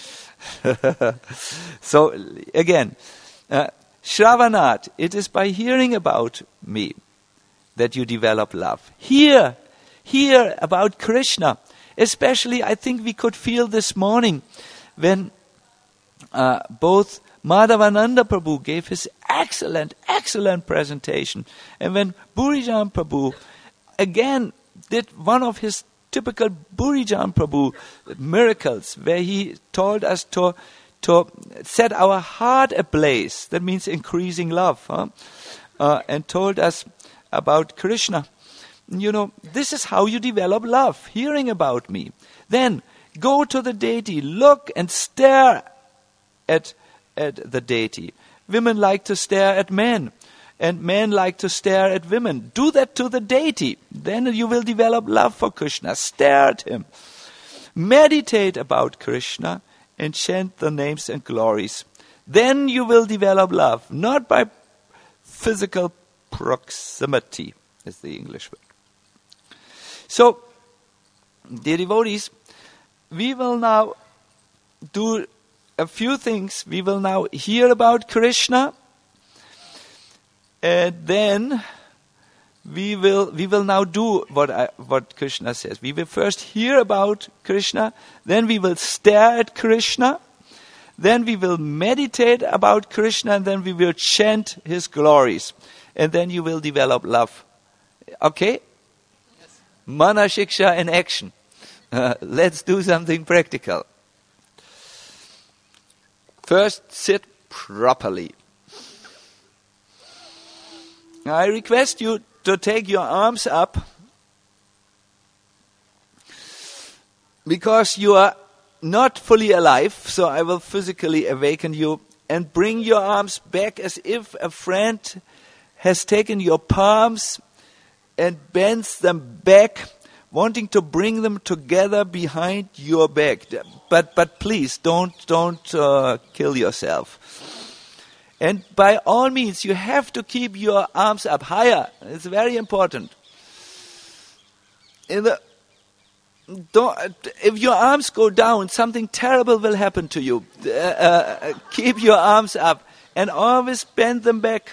So again, uh, Shravanat, it is by hearing about me that you develop love. Hear, hear about Krishna. Especially, I think we could feel this morning when uh, both Madhavananda Prabhu gave his excellent, excellent excellent presentation. And when Burijan Prabhu again did one of his typical Burijan Prabhu miracles, where he told us to to set our heart ablaze, that means increasing love, huh? uh, and told us about Krishna. You know, this is how you develop love, hearing about me. Then go to the deity, look and stare at, at the deity. Women like to stare at men, and men like to stare at women. Do that to the deity. Then you will develop love for Krishna. Stare at him. Meditate about Krishna and chant the names and glories. Then you will develop love, not by physical proximity, is the English word. So, dear devotees, we will now do a few things. We will now hear about Krishna, and then we will we will now do what I, what Krishna says. We will first hear about Krishna, then we will stare at Krishna, then we will meditate about Krishna, and then we will chant his glories, and then you will develop love. Okay? Yes. Mana Shiksha in action. Uh, let's do something practical. First, sit properly. I request you to take your arms up, because you are not fully alive, so I will physically awaken you, and bring your arms back as if a friend has taken your palms and bends them back, wanting to bring them together behind your back. But but please don't don't uh, kill yourself. And by all means, you have to keep your arms up higher. It's very important. In the, don't, if your arms go down, something terrible will happen to you. Uh, uh, keep your arms up and always bend them back.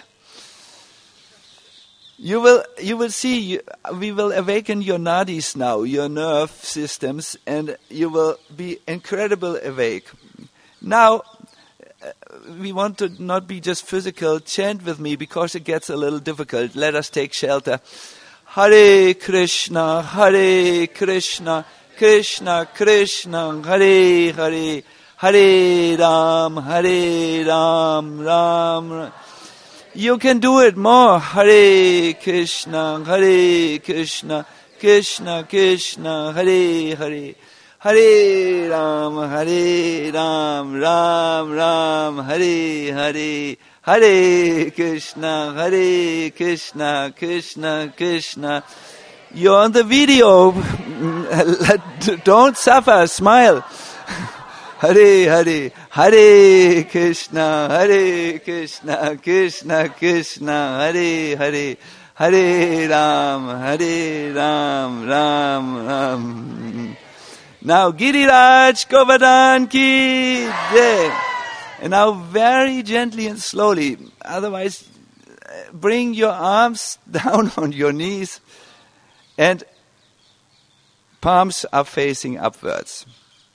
You will you will see, we will awaken your nadis now, your nerve systems, and you will be incredibly awake. Now, we want to not be just physical. Chant with me, because it gets a little difficult. Let us take shelter. Hare Krishna, Hare Krishna, Krishna Krishna, Hare Hare, Hare Ram, Hare Ram, Ram Ram. You can do it more. Hare Krishna, Hare Krishna, Krishna Krishna, Hare Hare, Hare Ram, Hare Ram, Ram Ram, Hare Hare, Hare Krishna, Hare Krishna, Krishna Krishna. You're on the video. Don't suffer. Smile. Hare Hare, Hare Krishna, Hare Krishna, Krishna Krishna, Hare Hare, Hare Ram, Hare Ram, Ram Ram. Now Giriraj Govardhan ki jai. And now very gently and slowly, otherwise bring your arms down on your knees and palms are facing upwards.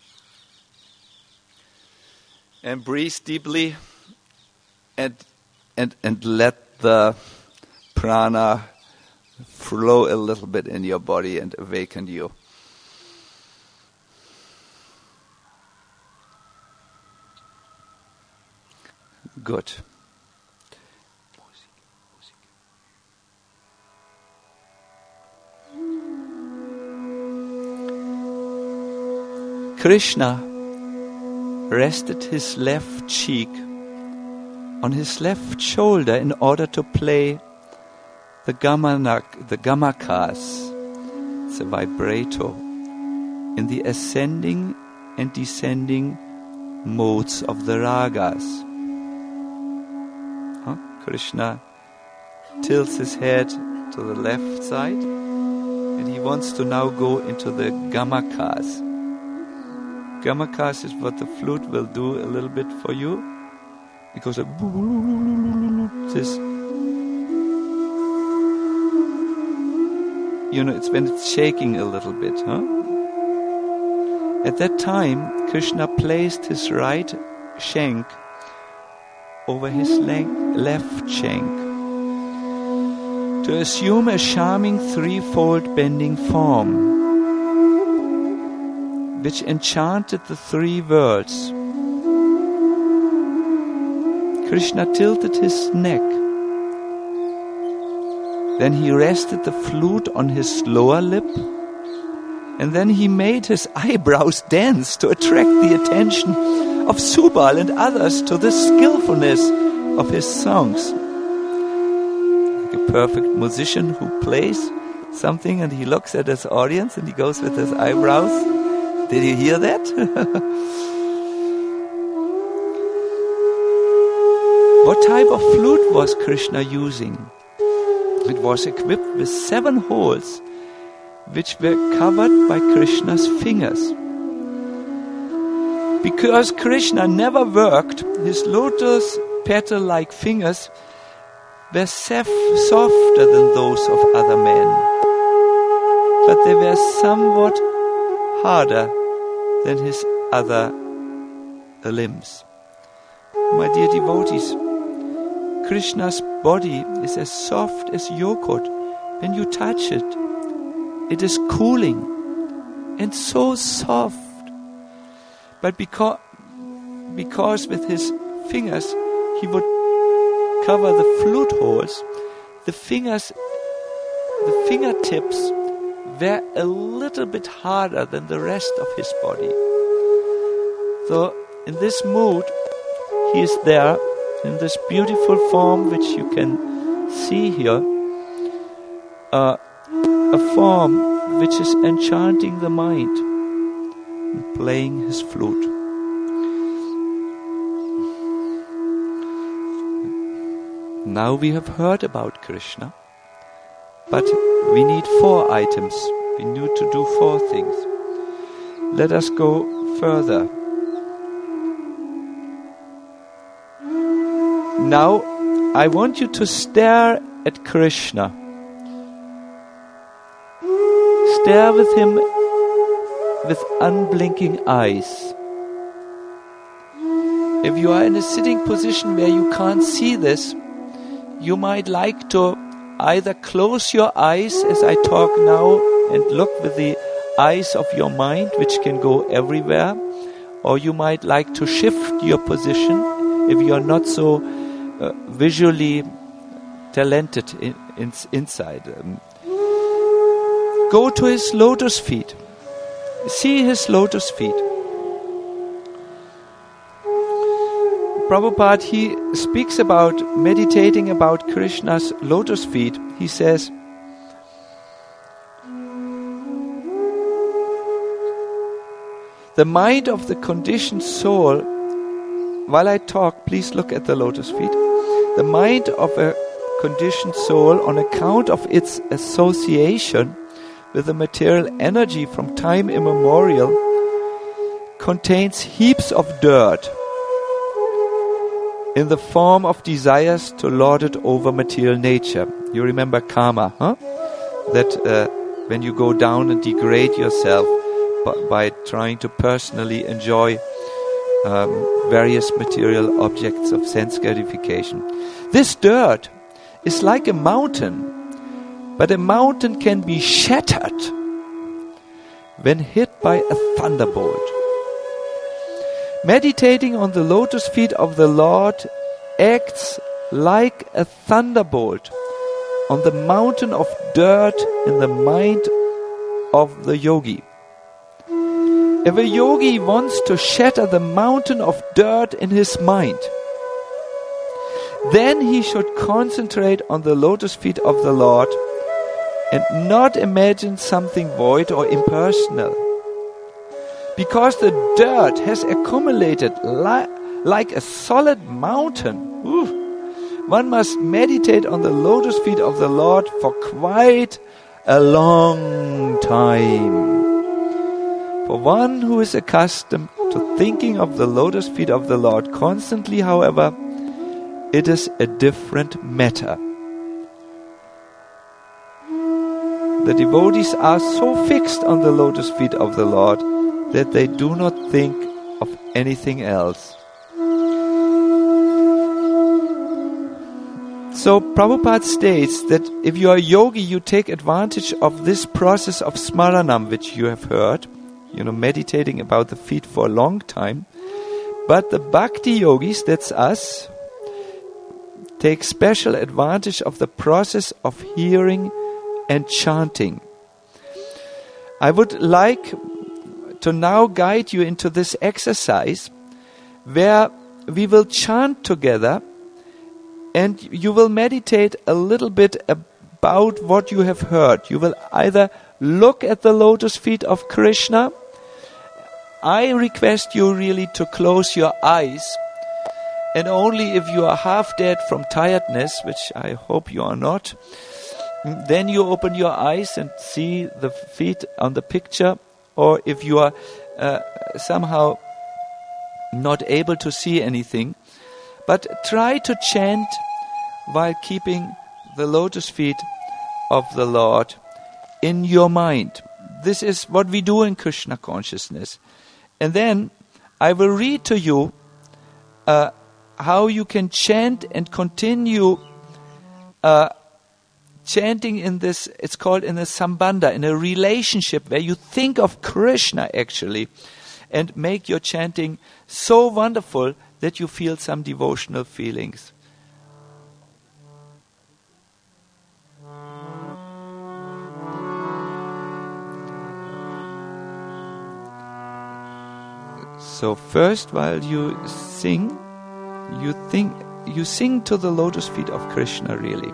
And breathe deeply and, and, and let the prana flow a little bit in your body and awaken you. Good. Krishna rested his left cheek on his left shoulder in order to play the gamanak, the gamakas, the vibrato, in the ascending and descending modes of the ragas. Huh? Krishna tilts his head to the left side, and he wants to now go into the gamakas. Gamakas is what the flute will do a little bit for you. It goes like this. You know, it's when it's shaking a little bit, huh? At that time, Krishna placed his right shank over his le- left shank. to assume a charming threefold bending form, which enchanted the three worlds. Krishna tilted his neck. Then he rested the flute on his lower lip, and then he made his eyebrows dance to attract the attention of Subal and others to the skillfulness of his songs. Like a perfect musician who plays something and he looks at his audience and he goes with his eyebrows. Did you hear that? What type of flute was Krishna using? It was equipped with seven holes, which were covered by Krishna's fingers. Because Krishna never worked, his lotus petal-like fingers were sef- softer than those of other men, but they were somewhat harder than his other limbs. My dear devotees, Krishna's body is as soft as yogurt when you touch it. It is cooling and so soft. But because, because with his fingers he would cover the flute holes, the fingers, the fingertips were a little bit harder than the rest of his body. So in this mood, he is there in this beautiful form which you can see here, uh, a form which is enchanting the mind, and playing his flute. Now we have heard about Krishna, but we need four items. We need to do four things. Let us go further. Now, I want you to stare at Krishna. Stare with him with unblinking eyes. If you are in a sitting position where you can't see this, you might like to either close your eyes as I talk now and look with the eyes of your mind, which can go everywhere, or you might like to shift your position if you are not so uh, visually talented in, in, inside. Um, go to his lotus feet. See his lotus feet. Prabhupada, he speaks about meditating about Krishna's lotus feet. He says, the mind of the conditioned soul, while I talk, please look at the lotus feet. The mind of a conditioned soul, on account of its association with the material energy from time immemorial, contains heaps of dirt in the form of desires to lord it over material nature. You remember karma, huh? That uh, when you go down and degrade yourself by, by trying to personally enjoy um, various material objects of sense gratification. This dirt is like a mountain, but a mountain can be shattered when hit by a thunderbolt. Meditating on the lotus feet of the Lord acts like a thunderbolt on the mountain of dirt in the mind of the yogi. If a yogi wants to shatter the mountain of dirt in his mind, then he should concentrate on the lotus feet of the Lord and not imagine something void or impersonal. Because the dirt has accumulated li- like a solid mountain. Ooh. One must meditate on the lotus feet of the Lord for quite a long time. For one who is accustomed to thinking of the lotus feet of the Lord constantly, however, it is a different matter. The devotees are so fixed on the lotus feet of the Lord that they do not think of anything else. So Prabhupada states that if you are a yogi, you take advantage of this process of smaranam, which you have heard, you know, meditating about the feet for a long time. But the bhakti yogis, that's us, take special advantage of the process of hearing and chanting. I would like to now guide you into this exercise where we will chant together and you will meditate a little bit about what you have heard. You will either look at the lotus feet of Krishna. I request you really to close your eyes, and only if you are half dead from tiredness, which I hope you are not, then you open your eyes and see the feet on the picture. Or if you are uh, somehow not able to see anything, but try to chant while keeping the lotus feet of the Lord in your mind. This is what we do in Krishna consciousness. And then I will read to you uh, how you can chant and continue uh, chanting in this, it's called in a sambandha, in a relationship where you think of Krishna actually, and make your chanting so wonderful that you feel some devotional feelings. So first, while you sing, you think you sing to the lotus feet of Krishna really.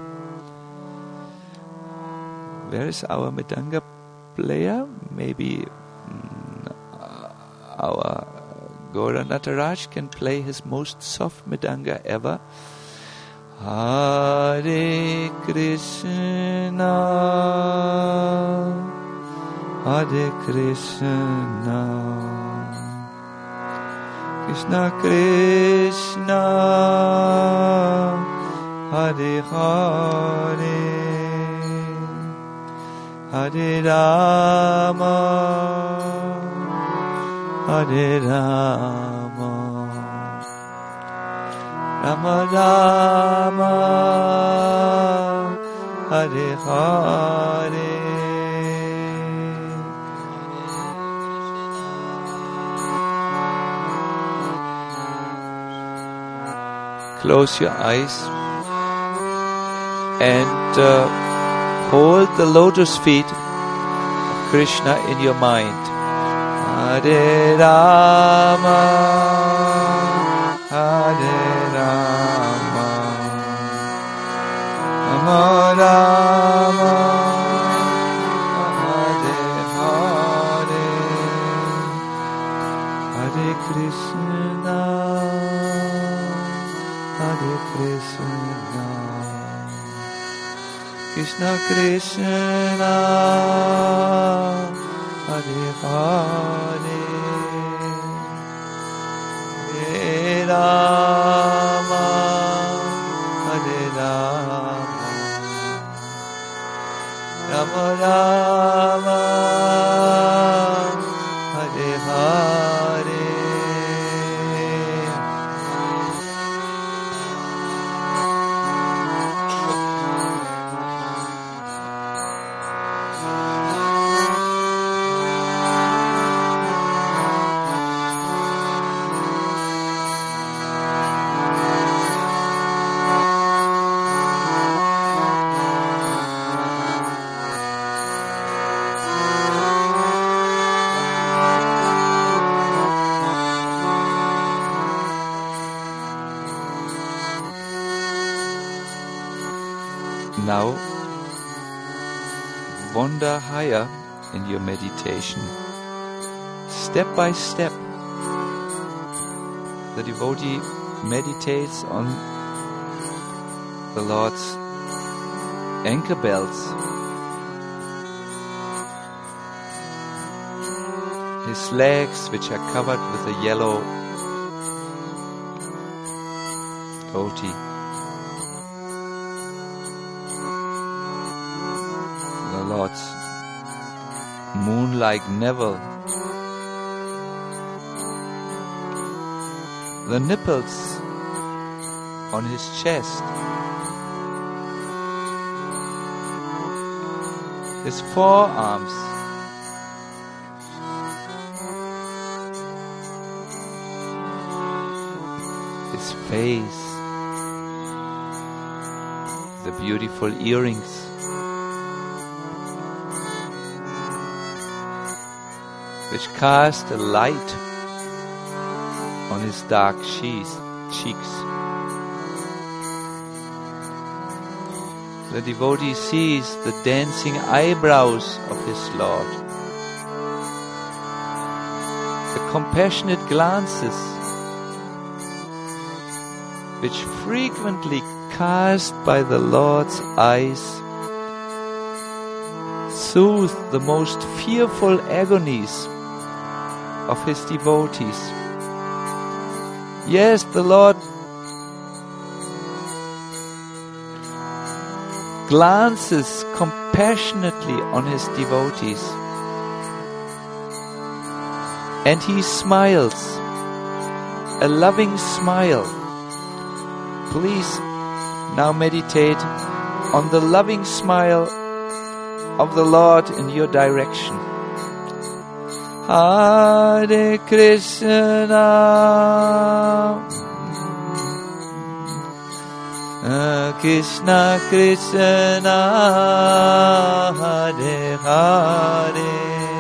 Where is our Mridanga player? Maybe mm, our Gaura Nataraj can play his most soft Mridanga ever. Hare Krishna, Hare Krishna, Krishna Krishna, Hare Hare, Hare Rama, Hare Rama, Rama Rama, Hare Hare. Close your eyes and uh, hold the lotus feet of Krishna in your mind. Hare Rama, Hare Rama, Rama Rama, Hare Hare, Hare Krishna, Hare Krishna, Krishna Krishna, Hare Hare, Hare Rama, Hare Rama, Rama Rama, Hare Hare. Now, wander higher in your meditation. Step by step, the devotee meditates on the Lord's ankle belts, his legs which are covered with a yellow dhoti, the Lord's moon-like navel, the nipples on his chest, his forearms, his face, the beautiful earrings, which cast a light on his dark cheeks. The devotee sees the dancing eyebrows of his Lord, the compassionate glances which frequently cast by the Lord's eyes soothe the most fearful agonies of his devotees. Yes, the Lord glances compassionately on his devotees, and he smiles, a loving smile. Please now meditate on the loving smile of the Lord in your direction. Hare Krishna, Krishna Krishna, Hare Hare,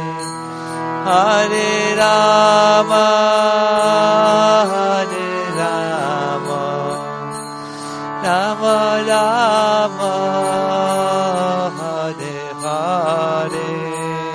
Hare Rama, Hare Rama, Rama Rama, Hare Hare.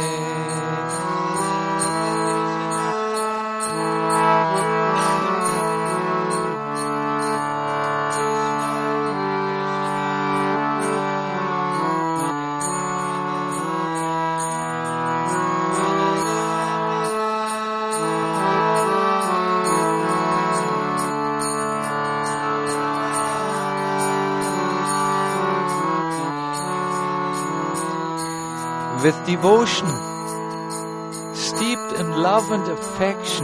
With devotion, steeped in love and affection,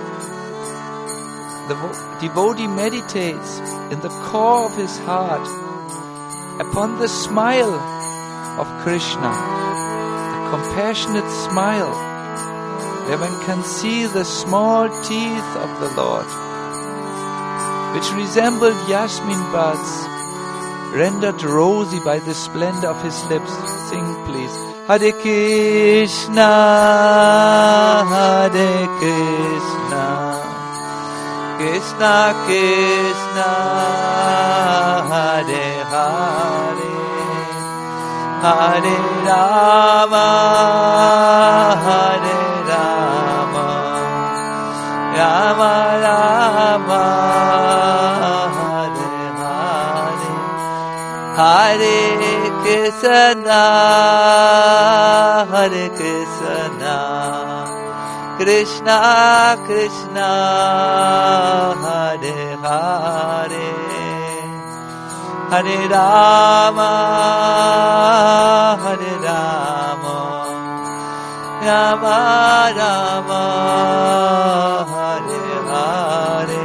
the devotee meditates in the core of his heart upon the smile of Krishna, the compassionate smile, where one can see the small teeth of the Lord, which resemble jasmine buds, rendered rosy by the splendor of his lips. Sing, please. Hare Krishna, Hare Krishna, Krishna Krishna, Hare Hare, Hare Rama, Hare Rama, Rama Rama, Hare Hare, Hare Krishna, Hare Krishna, Krishna Krishna, Hare Hare, Hare Rama, Hare Rama, Rama Rama, Hare Hare.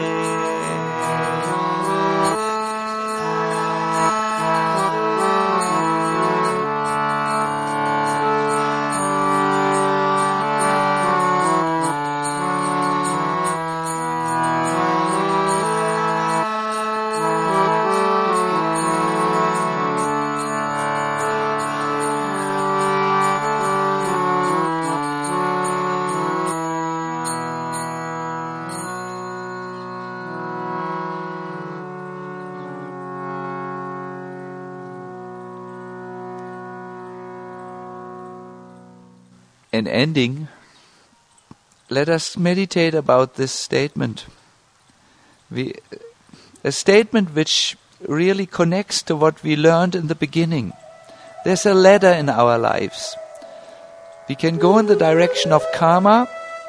In ending, let us meditate about this statement. We, a statement which really connects to what we learned in the beginning. There's a ladder in our lives. We can go in the direction of karma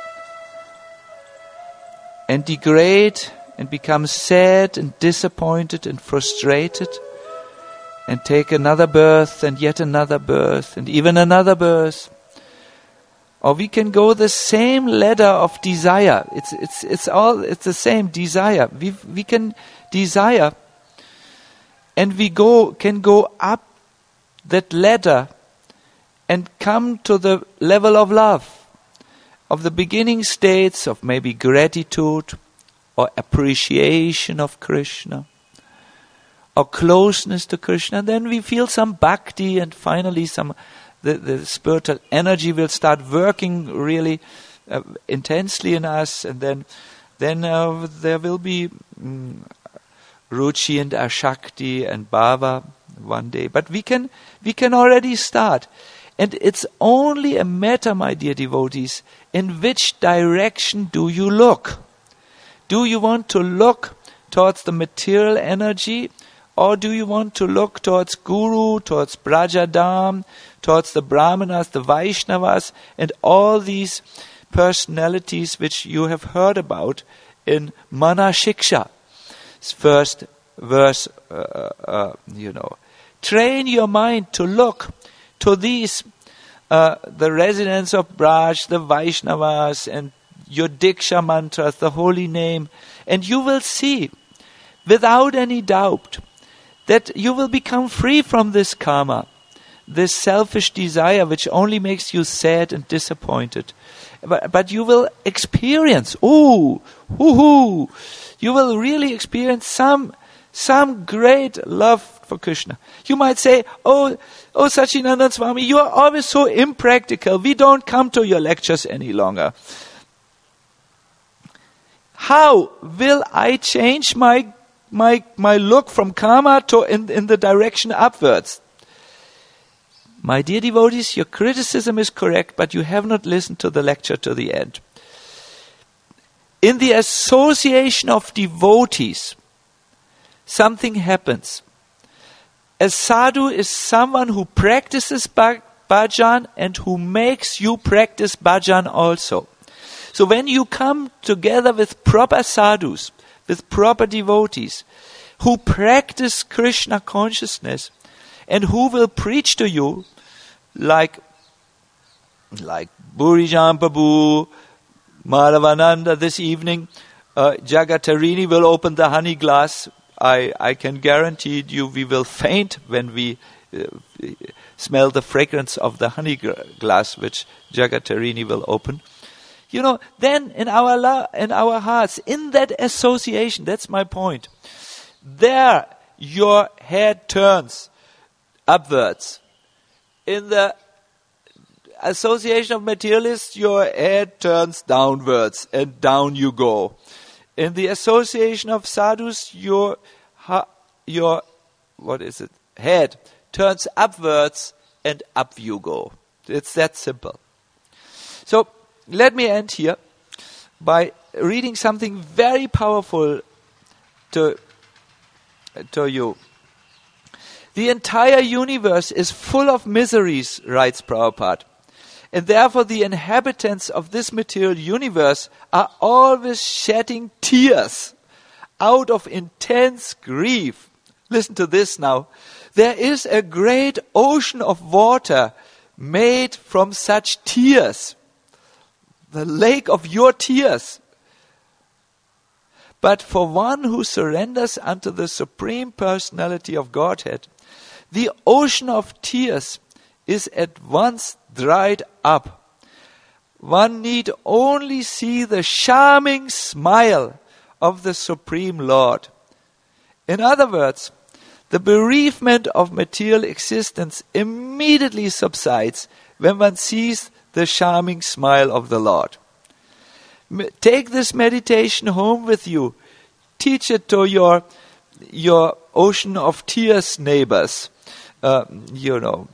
and degrade and become sad and disappointed and frustrated and take another birth and yet another birth and even another birth. Or we can go the same ladder of desire. It's it's it's all it's the same desire. We we can desire, and we go can go up that ladder and come to the level of love, of the beginning states of maybe gratitude or appreciation of Krishna, or closeness to Krishna. Then we feel some bhakti, and finally some the, the spiritual energy will start working really uh, intensely in us, and then then uh, there will be mm, ruchi and ashakti and bhava one day. But we can we can already start. And it's only a matter, my dear devotees, in which direction do you look? Do you want to look towards the material energy, or do you want to look towards Guru, towards Brajadam, towards the Brahmanas, the Vaishnavas, and all these personalities which you have heard about in Mana Shiksha? First verse, uh, uh, you know. Train your mind to look to these, uh, the residents of Braj, the Vaishnavas, and your Diksha mantras, the holy name, and you will see, without any doubt, that you will become free from this karma, this selfish desire which only makes you sad and disappointed. But, but you will experience, ooh, hoo-hoo, you will really experience some some great love for Krishna. You might say, oh, oh Sachinandan Swami, you are always so impractical. We don't come to your lectures any longer. How will I change my my my look from karma to in, in the direction upwards? My dear devotees, your criticism is correct, but you have not listened to the lecture to the end. In the association of devotees, something happens. A sadhu is someone who practices bhajan and who makes you practice bhajan also. So when you come together with proper sadhus, with proper devotees, who practice Krishna consciousness, and who will preach to you, like, like Burijan Prabhu, Madhavananda this evening, uh, Jagatarini will open the honey glass. I, I can guarantee you we will faint when we uh, smell the fragrance of the honey glass which Jagatarini will open. You know, then in our la- in our hearts, in that association, that's my point, there your head turns upwards. In the association of materialists, your head turns downwards, and down you go. In the association of sadhus, your ha- your what is it? head turns upwards, and up you go. It's that simple. So let me end here by reading something very powerful to to you. The entire universe is full of miseries, writes Prabhupada. And therefore the inhabitants of this material universe are always shedding tears out of intense grief. Listen to this now. There is a great ocean of water made from such tears. The lake of your tears. But for one who surrenders unto the Supreme Personality of Godhead, the ocean of tears is at once dried up. One need only see the charming smile of the Supreme Lord. In other words, the bereavement of material existence immediately subsides when one sees the charming smile of the Lord. Take this meditation home with you. Teach it to your, your ocean of tears neighbors. Uh, you know,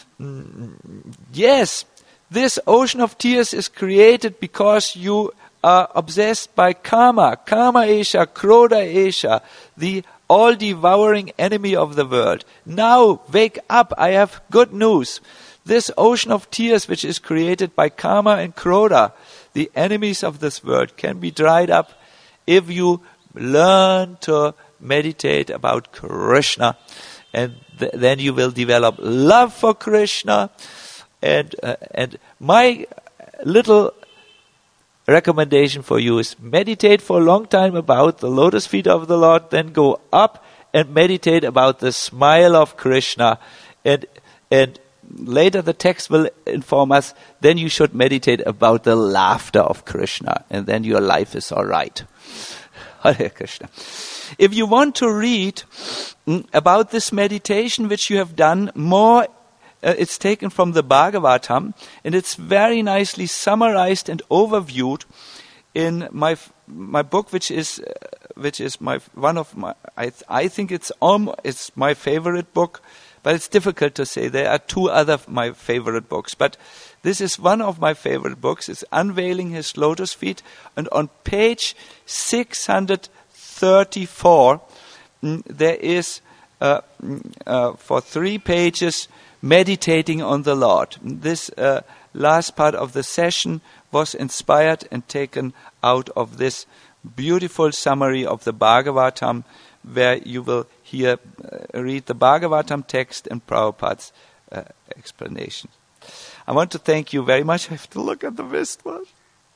yes, this ocean of tears is created because you are obsessed by karma. Karma esha, krodha esha, the all-devouring enemy of the world. Now, wake up, I have good news. This ocean of tears which is created by karma and krodha, the enemies of this world, can be dried up if you learn to meditate about Krishna. And th- then you will develop love for Krishna. And uh, and my little recommendation for you is meditate for a long time about the lotus feet of the Lord, then go up and meditate about the smile of Krishna. And and later the text will inform us, then you should meditate about the laughter of Krishna, and then your life is all right. Hare Krishna. If you want to read mm, about this meditation which you have done more, uh, it's taken from the Bhagavatam, and it's very nicely summarized and overviewed in my my book, which is uh, which is my one of my I th- I think it's almost it's my favorite book, but it's difficult to say. There are two other of my favorite books, but this is one of my favorite books. It's Unveiling His Lotus Feet, and on page six hundred thirty-four mm, there is uh, mm, uh, for three pages meditating on the Lord. This uh, last part of the session was inspired and taken out of this beautiful summary of the Bhagavatam, where you will hear, uh, read the Bhagavatam text and Prabhupada's uh, explanation. I want to thank you very much. I have to look at the wristwatch.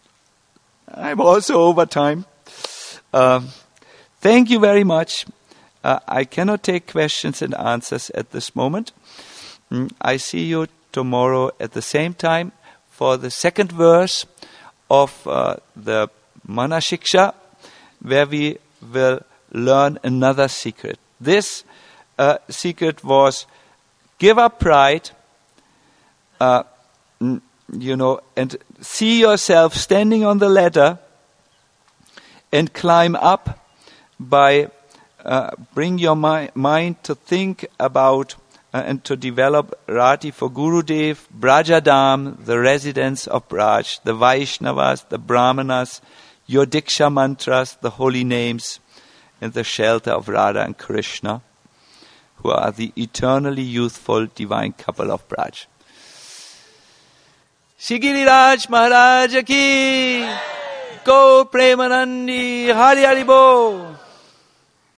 I'm also over time. Um, thank you very much. Uh, I cannot take questions and answers at this moment. Mm, I see you tomorrow at the same time for the second verse of uh, the Manashiksha, where we will learn another secret. This uh, secret was give up pride, uh, n- you know, and see yourself standing on the ladder and climb up by uh, bring your mi- mind to think about uh, and to develop Rati for Gurudev, Brajadam, the residents of Braj, the Vaishnavas, the Brahmanas, your Diksha mantras, the holy names, and the shelter of Radha and Krishna, who are the eternally youthful divine couple of Braj. Shri Giriraj Maharaj ki, Go Premanandi, Hari Hari Bo.